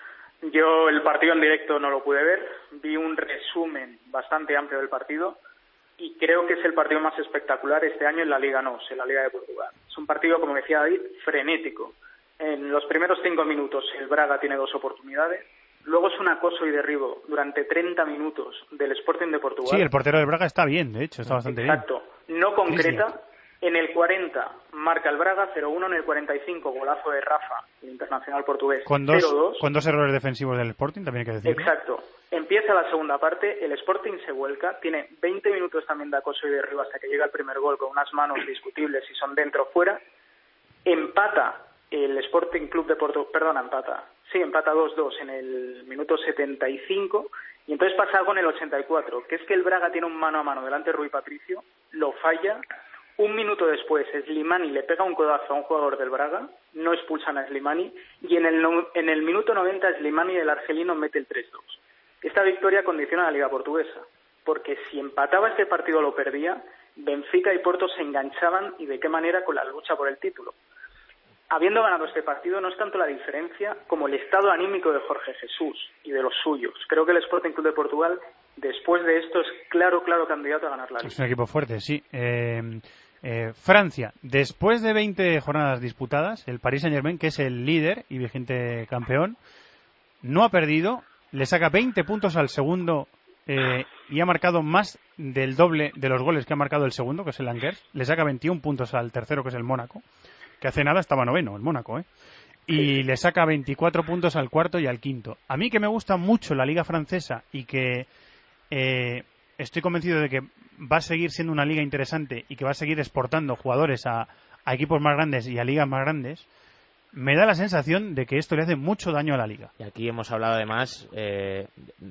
Yo el partido en directo no lo pude ver, vi un resumen bastante amplio del partido y creo que es el partido más espectacular este año en la Liga N O S, en la Liga de Portugal. Es un partido, como decía David, frenético. En los primeros cinco minutos el Braga tiene dos oportunidades. Luego es un acoso y derribo durante treinta minutos del Sporting de Portugal. Sí, el portero del Braga está bien, de hecho, está bastante Exacto. bien. Exacto. No concreta. Sí, sí. En el cuarenta marca el Braga cero uno, en el cuarenta y cinco golazo de Rafa, el internacional portugués, con dos, cero dos. Con dos errores defensivos del Sporting, también hay que decirlo. Exacto. Empieza la segunda parte, el Sporting se vuelca, tiene veinte minutos también de acoso y derribo hasta que llega el primer gol con unas manos discutibles si son dentro o fuera. Empata el Sporting Club de Porto, perdona, empata. Sí, empata dos dos en el minuto setenta y cinco y entonces pasa algo en el ochenta y cuatro, que es que el Braga tiene un mano a mano delante de Rui Patricio, lo falla. Un minuto después, Slimani le pega un codazo a un jugador del Braga, no expulsan a Slimani, y en el, no, en el minuto noventa Slimani, el argelino, mete el tres dos. Esta victoria condiciona a la Liga Portuguesa, porque si empataba este partido o lo perdía, Benfica y Porto se enganchaban, y de qué manera, con la lucha por el título. Habiendo ganado este partido, no es tanto la diferencia como el estado anímico de Jorge Jesús y de los suyos. Creo que el Sporting Club de Portugal, después de esto, es claro, claro candidato a ganar la Liga. Es un equipo fuerte, sí. Eh, eh, Francia, después de veinte jornadas disputadas, el Paris Saint-Germain, que es el líder y vigente campeón, no ha perdido, le saca veinte puntos al segundo eh, y ha marcado más del doble de los goles que ha marcado el segundo, que es el Angers. Le saca veintiún puntos al tercero, que es el Mónaco, que hace nada estaba noveno, el Mónaco, ¿eh? Y le saca veinticuatro puntos al cuarto y al quinto. A mí, que me gusta mucho la liga francesa y que eh, estoy convencido de que va a seguir siendo una liga interesante y que va a seguir exportando jugadores a, a equipos más grandes y a ligas más grandes, me da la sensación de que esto le hace mucho daño a la liga. Y aquí hemos hablado además, eh,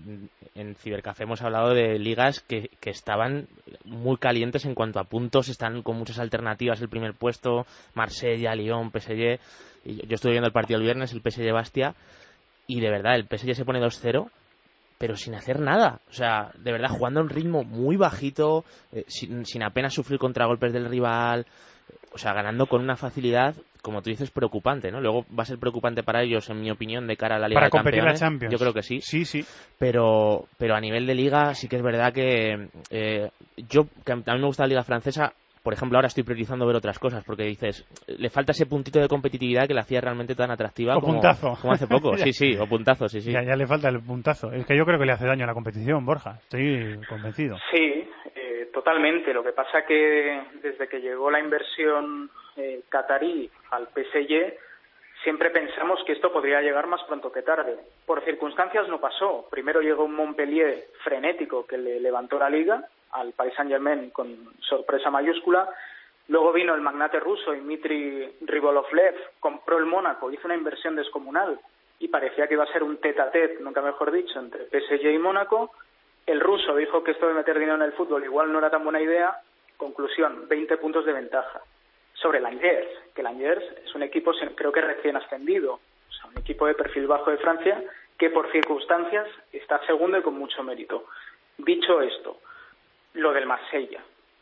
en Cibercafé hemos hablado de ligas que, que estaban muy calientes en cuanto a puntos, están con muchas alternativas, el primer puesto, Marsella, Lyon, P S G. Y yo estuve viendo el partido el viernes, el P S G Bastia, y de verdad el P S G se pone dos cero, pero sin hacer nada. O sea, de verdad, jugando a un ritmo muy bajito, eh, sin, sin apenas sufrir contragolpes del rival, o sea, ganando con una facilidad, como tú dices, preocupante, ¿no? Luego va a ser preocupante para ellos, en mi opinión, de cara a la Liga para de Campeones. competir la Champions. Yo creo que sí. Sí, sí. Pero, pero a nivel de Liga sí que es verdad que eh, yo, que a mí me gusta la Liga francesa, por ejemplo, ahora estoy priorizando ver otras cosas, porque dices, le falta ese puntito de competitividad que la hacía realmente tan atractiva o como, puntazo. como hace poco. Sí, sí, o puntazo, sí, sí. Ya, ya le falta el puntazo. Es que yo creo que le hace daño a la competición, Borja. Estoy convencido. Sí, eh, totalmente. Lo que pasa que desde que llegó la inversión eh, catarí al P S G, siempre pensamos que esto podría llegar más pronto que tarde. Por circunstancias no pasó. Primero llegó un Montpellier frenético que le levantó la liga al Paris Saint-Germain con sorpresa mayúscula. Luego vino el magnate ruso Dmitry Ribolovlev, compró el Mónaco, hizo una inversión descomunal y parecía que iba a ser un tete-a-tete, nunca mejor dicho, entre P S G y Mónaco. El ruso dijo que esto de meter dinero en el fútbol igual no era tan buena idea. Conclusión, veinte puntos de ventaja sobre el Angers, que el Angers es un equipo, creo que recién ascendido, o sea, un equipo de perfil bajo de Francia, que por circunstancias está segundo y con mucho mérito. Dicho esto, lo del Marsella.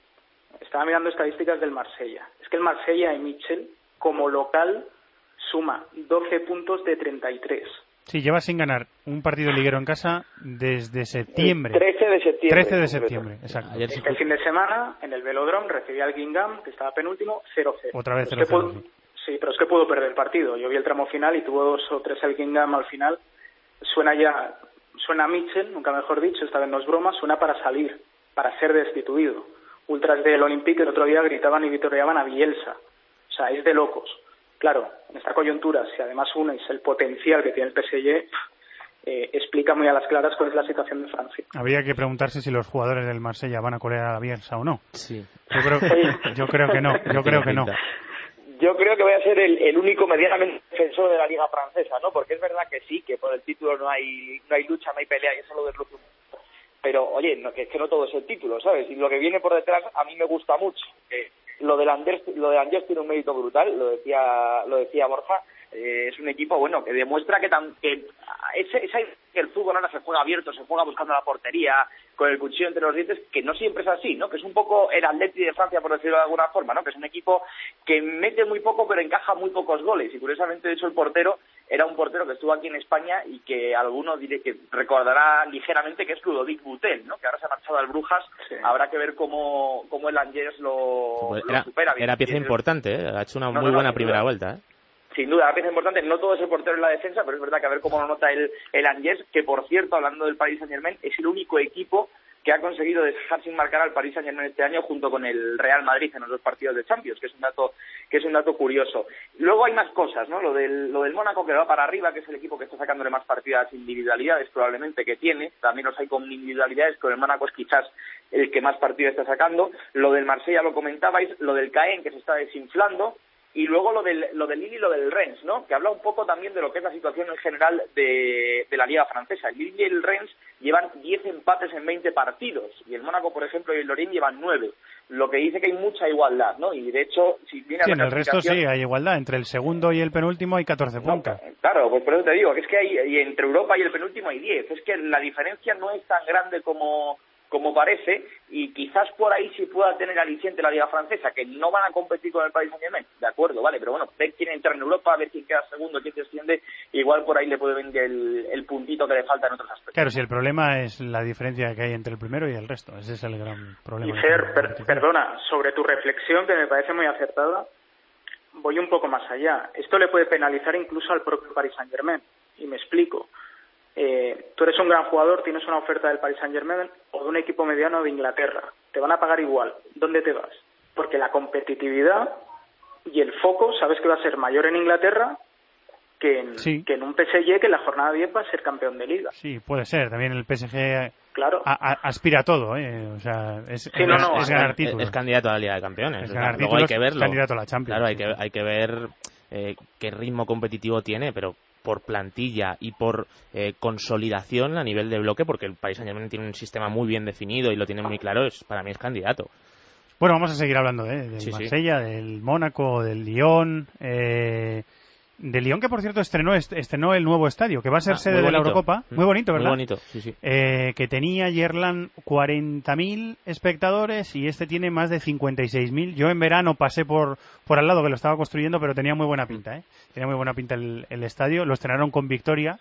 Estaba mirando estadísticas del Marsella. Es que el Marsella y Michel, como local, suma doce puntos de treinta y tres. Sí, lleva sin ganar un partido liguero en casa desde septiembre. trece de septiembre. trece de septiembre, exacto. Ayer este fin de semana, en el Velódromo, recibía al Guingamp, que estaba penúltimo, cero cero. Otra vez cero cero. Sí. Sí, pero es que pudo perder el partido. Yo vi el tramo final y tuvo dos o tres el Guingamp al final. Suena ya, suena Michel, nunca mejor dicho, esta vez no es broma, suena para salir, para ser destituido. Ultras del Olympique el otro día gritaban y vitoreaban a Bielsa. O sea, es de locos. Claro, en esta coyuntura, si además unes el potencial que tiene el P S G, eh, explica muy a las claras cuál es la situación de Francia. Habría que preguntarse si los jugadores del Marsella van a colear a la Bielsa o no. Sí. Yo creo, yo creo que no, yo creo que no. Yo creo que voy a ser el, el único medianamente defensor de la Liga Francesa, ¿no? Porque es verdad que sí, que por el título no hay no hay lucha, no hay pelea, y eso lo desluce un poco. Pero, oye, no, que es que no todo es el título, ¿sabes? Y lo que viene por detrás a mí me gusta mucho. Que lo del Angers, lo de Angers tiene un mérito brutal, lo decía lo decía Borja. Eh, es un equipo, bueno, que demuestra que, tan, que ese, esa, que el fútbol ahora se juega abierto, se juega buscando la portería, con el cuchillo entre los dientes, que no siempre es así, ¿no? Que es un poco el Atleti de Francia, por decirlo de alguna forma, ¿no? Que es un equipo que mete muy poco, pero encaja muy pocos goles. Y curiosamente, de hecho, el portero era un portero que estuvo aquí en España y que alguno diré que recordará ligeramente que es Ludovic Butel, ¿no? Que ahora se ha marchado al Brujas. Sí. Habrá que ver cómo, cómo el Angers lo, pues lo era, supera. Bien. Era pieza importante, ¿eh? Ha hecho una no, muy no, buena no, primera duda. vuelta, ¿eh? Sin duda, la pieza importante, no todo es el portero en la defensa, pero es verdad que a ver cómo lo nota el, el Angers, que por cierto, hablando del Paris Saint-Germain, es el único equipo que ha conseguido dejar sin marcar al Paris Saint-Germain este año junto con el Real Madrid en los dos partidos de Champions, que es un dato que es un dato curioso. Luego hay más cosas, ¿no? Lo del, lo del Mónaco, que va para arriba, que es el equipo que está sacándole más partidas a las individualidades probablemente que tiene, también los hay con individualidades, pero el Mónaco es quizás el que más partidos está sacando. Lo del Marsella lo comentabais, lo del Caen, que se está desinflando. Y luego lo del, lo del Lille y lo del Rennes, ¿no? Que habla un poco también de lo que es la situación en general de, de la Liga Francesa. El Lille y el Rennes llevan diez empates en veinte partidos. Y el Mónaco, por ejemplo, y el Lorient llevan nueve. Lo que dice que hay mucha igualdad, ¿no? Y de hecho, si viene sí, a en el resto sí hay igualdad. Entre el segundo y el penúltimo hay catorce puntos. No, claro, pues por eso te digo, que es que hay, y entre Europa y el penúltimo hay diez. Es que la diferencia no es tan grande como... como parece, y quizás por ahí sí pueda tener aliciente la Liga Francesa, que no van a competir con el Paris Saint-Germain, de acuerdo, vale, pero bueno, ver quién entra en Europa, ver quién queda segundo, quién desciende, igual por ahí le puede venir el, el puntito que le falta en otros aspectos. Claro, si el problema es la diferencia que hay entre el primero y el resto, ese es el gran problema. Y Fer, per, perdona, sobre tu reflexión, que me parece muy acertada, voy un poco más allá. Esto le puede penalizar incluso al propio Paris Saint-Germain, y me explico. Eh, tú eres un gran jugador, tienes una oferta del Paris Saint-Germain o de un equipo mediano de Inglaterra, te van a pagar igual. ¿Dónde te vas? Porque la competitividad y el foco, sabes que va a ser mayor en Inglaterra que en, sí. que en un P S G que en la jornada diez va a ser campeón de liga. Sí, puede ser. También el P S G claro. a, a, aspira a todo, ¿eh? O sea, es, sí, es, no, no, es ganar títulos. Es, es candidato a la Liga de Campeones. Es o sea, ganar luego títulos, hay que verlo. candidato a la Champions. Claro, hay que, hay que ver eh, qué ritmo competitivo tiene, pero por plantilla y por eh, consolidación a nivel de bloque, porque el Paris Saint-Germain tiene un sistema muy bien definido y lo tiene muy claro, es, para mí es candidato. Bueno, vamos a seguir hablando ¿eh? del sí, Marsella, sí. del Mónaco, del Lyon, eh, del Lyon que por cierto estrenó estrenó el nuevo estadio, que va a ser ah, sede de la Eurocopa, muy bonito, ¿verdad? Muy bonito, sí, sí. Eh, que tenía Yerland cuarenta mil espectadores y este tiene más de cincuenta y seis mil. Yo en verano pasé por por al lado que lo estaba construyendo, pero tenía muy buena pinta, ¿eh? Tenía muy buena pinta el, el estadio, lo estrenaron con victoria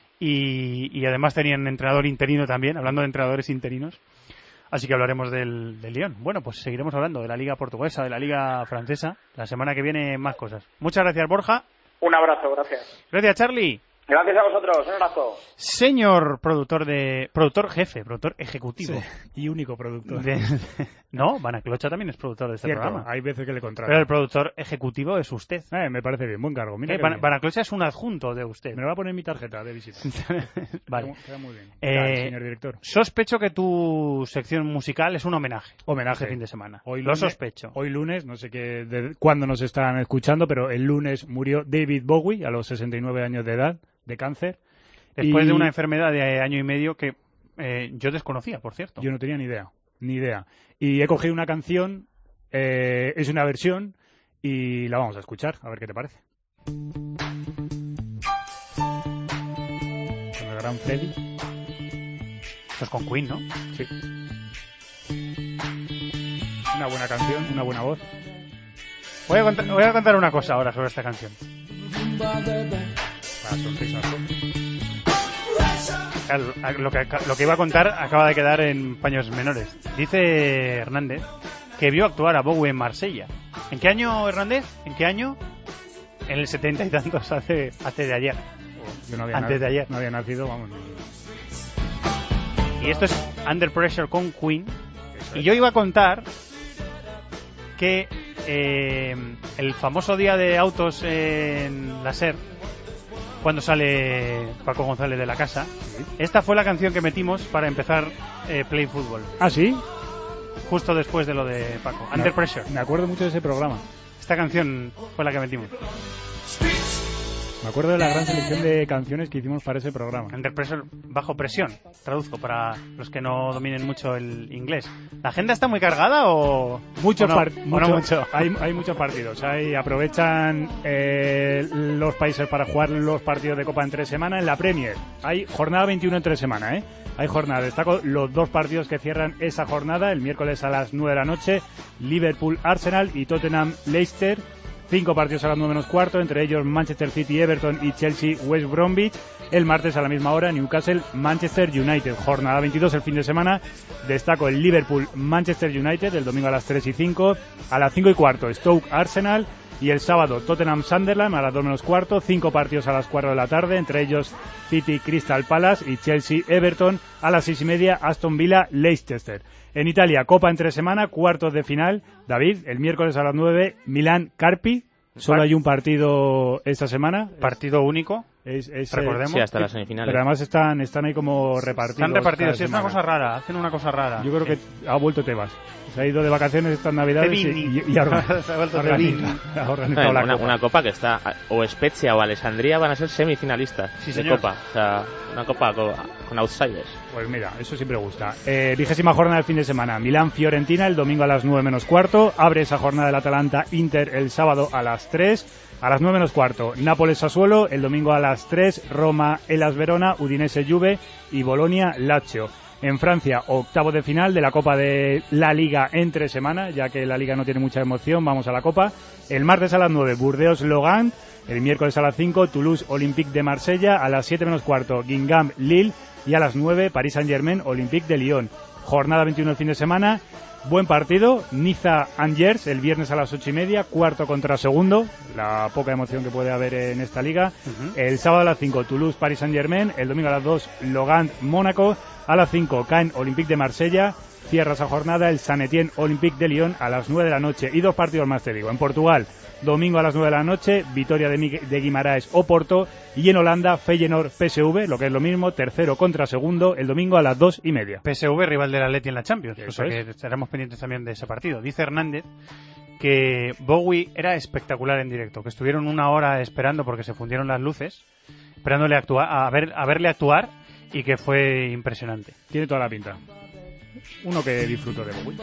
y, y además tenían entrenador interino también, hablando de entrenadores interinos. Así que hablaremos del, del Lyon. Bueno, pues seguiremos hablando de la Liga Portuguesa, de la Liga Francesa. La semana que viene más cosas. Muchas gracias, Borja. Un abrazo, gracias. Gracias, Charlie. Gracias a vosotros, un abrazo. Señor productor de productor jefe, productor ejecutivo. Sí, y único productor. De, de, no, Banaclocha también es productor de este Cierto, programa. Hay veces que le contratan. Pero el productor ejecutivo es usted. Eh, me parece bien, buen cargo. Mira eh, Ban- Banaclocha es un adjunto de usted. Me lo va a poner en mi tarjeta de visita. Vale. Queda muy bien. Eh, Claro, señor director. Sospecho que tu sección musical es un homenaje. Homenaje. Este fin de semana. Hoy Lo lunes, sospecho. Hoy lunes, no sé qué, de, cuándo nos están escuchando, pero el lunes murió David Bowie a los sesenta y nueve años de edad, de cáncer. Después y... de una enfermedad de año y medio que eh, yo desconocía, por cierto. Yo no tenía ni idea, ni idea. Y he cogido una canción, eh, es una versión, y la vamos a escuchar, a ver qué te parece. Con el gran Freddy. Esto es con Queen, ¿no? Sí. Una buena canción, una buena voz. Voy a contar, voy a contar una cosa ahora sobre esta canción. La sonrisa. Lo que, lo que iba a contar acaba de quedar en paños menores. Dice Hernández que vio actuar a Bowie en Marsella. ¿En qué año, Hernández? ¿En qué año? En el setenta y tantos, hace, hace de ayer. Yo no había Antes de ayer. No había nacido, vamos. Y esto es Under Pressure con Queen. Y yo iba a contar que eh, el famoso día de autos en la SER, cuando sale Paco González de la casa, sí. Esta fue la canción que metimos para empezar eh, Play Fútbol. ¿Ah, sí? Justo después de lo de Paco. Under me, Pressure. Me acuerdo mucho de ese programa. Esta canción fue la que metimos. Me acuerdo de la gran selección de canciones que hicimos para ese programa. Under Pressure, bajo presión. Traduzco para los que no dominen mucho el inglés. ¿La agenda está muy cargada o...? Muchos ¿O no? par- ¿O mucho, no mucho? Hay, hay muchos partidos. Hay, aprovechan eh, los países para jugar los partidos de Copa en tres semanas. En la Premier hay jornada veintiuno en tres semanas, ¿eh? Hay jornada. Destaco los dos partidos que cierran esa jornada. El miércoles a las nueve de la noche, Liverpool-Arsenal y Tottenham-Leicester. Cinco partidos a las nueve menos cuarto, entre ellos Manchester City, Everton y Chelsea-West Bromwich. El martes a la misma hora, Newcastle-Manchester United. Jornada veintidós el fin de semana. Destaco el Liverpool-Manchester United, el domingo a las tres y cinco. A las cinco y cuarto, Stoke-Arsenal. Y el sábado, Tottenham-Sunderland a las dos menos cuarto. Cinco partidos a las cuatro de la tarde, entre ellos City-Crystal Palace y Chelsea-Everton. A las seis y media, Aston Villa-Leicester. En Italia, Copa en tres semanas, cuartos de final. David, el miércoles a las nueve, Milán-Carpi. Solo hay un partido esta semana. Partido único. Es, es, Recordemos. Sí, hasta las semifinales. Pero además están, están ahí como repartidos. Están repartidos, sí, es una cosa rara. Hacen una cosa rara. Yo creo sí. que ha vuelto Tebas. Se ha ido de vacaciones estas navidades y, y, y ha organizado, ha organizado la una, copa. una copa que está, o Spezia o Alessandria van a ser semifinalistas sí, de señor. copa. O sea, una copa con, con outsiders. Pues mira, eso siempre gusta. Eh, vigésima jornada del fin de semana. Milán-Fiorentina el domingo a las nueve menos cuarto. Abre esa jornada del Atalanta-Inter el sábado a las tres. A las nueve menos cuarto, Nápoles-Sassuolo, el domingo a las tres, Roma-Elas-Verona, Udinese-Juve y Bolonia-Lazio. En Francia, octavo de final de la Copa de la Liga en tres semanas, ya que la Liga no tiene mucha emoción, vamos a la Copa. El martes a las nueve, Burdeos-Logan, el miércoles a las cinco, Toulouse-Olympique de Marsella, a las siete menos cuarto, Guingamp-Lille y a las nueve, Paris Saint-Germain-Olympique de Lyon. Jornada veintiuno el fin de semana. Buen partido, Niza-Angers, el viernes a las ocho y media, cuarto contra segundo, la poca emoción que puede haber en esta liga. Uh-huh. El sábado a las cinco, Toulouse-Paris Saint-Germain, el domingo a las dos, Logan-Mónaco, a las cinco, Caen-Olympique de Marsella, cierra esa jornada el Saint-Étienne-Olympique de Lyon a las nueve de la noche. Y dos partidos más, te digo, en Portugal, domingo a las nueve de la noche, Vitoria de, de Guimaraes Oporto, y en Holanda, Feyenoord-P S V, lo que es lo mismo, tercero contra segundo, el domingo a las dos y media. P S V, rival del Atleti en la Champions, Eso o sea es. que estaremos pendientes también de ese partido. Dice Hernández que Bowie era espectacular en directo, que estuvieron una hora esperando porque se fundieron las luces, esperándole actuar, a, ver, a verle actuar, y que fue impresionante. Tiene toda la pinta. Uno que disfruto de Bowie.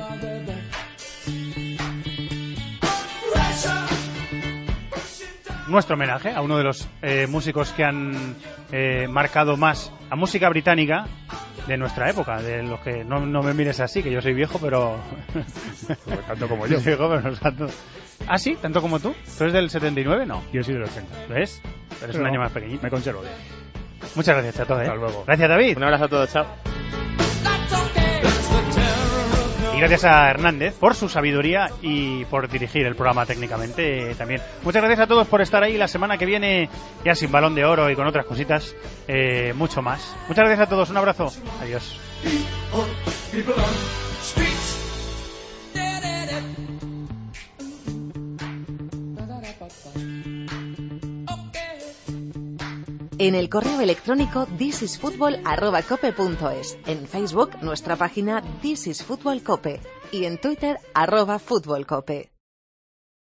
Nuestro homenaje a uno de los eh, músicos que han eh, marcado más a música británica de nuestra época, de los que no, no me mires así, que yo soy viejo, pero pues tanto como yo. Viejo, pero no tanto. ¿Ah, sí? ¿Tanto como tú? ¿Tú eres del setenta y nueve? No. Yo soy del ochenta. ¿Ves? Eres pero un no, año más pequeñito. Me conservo bien. Muchas gracias, Chato. ¿eh? Hasta luego. Gracias, David. Un abrazo a todos, chao. Y gracias a Hernández por su sabiduría y por dirigir el programa técnicamente eh, también. Muchas gracias a todos por estar ahí. La semana que viene, ya sin Balón de Oro y con otras cositas, eh, mucho más. Muchas gracias a todos. Un abrazo. Adiós. En el correo electrónico thisisfutbol arroba cope punto es, en Facebook nuestra página This is Fútbol Cope y en Twitter arroba Fútbol Cope.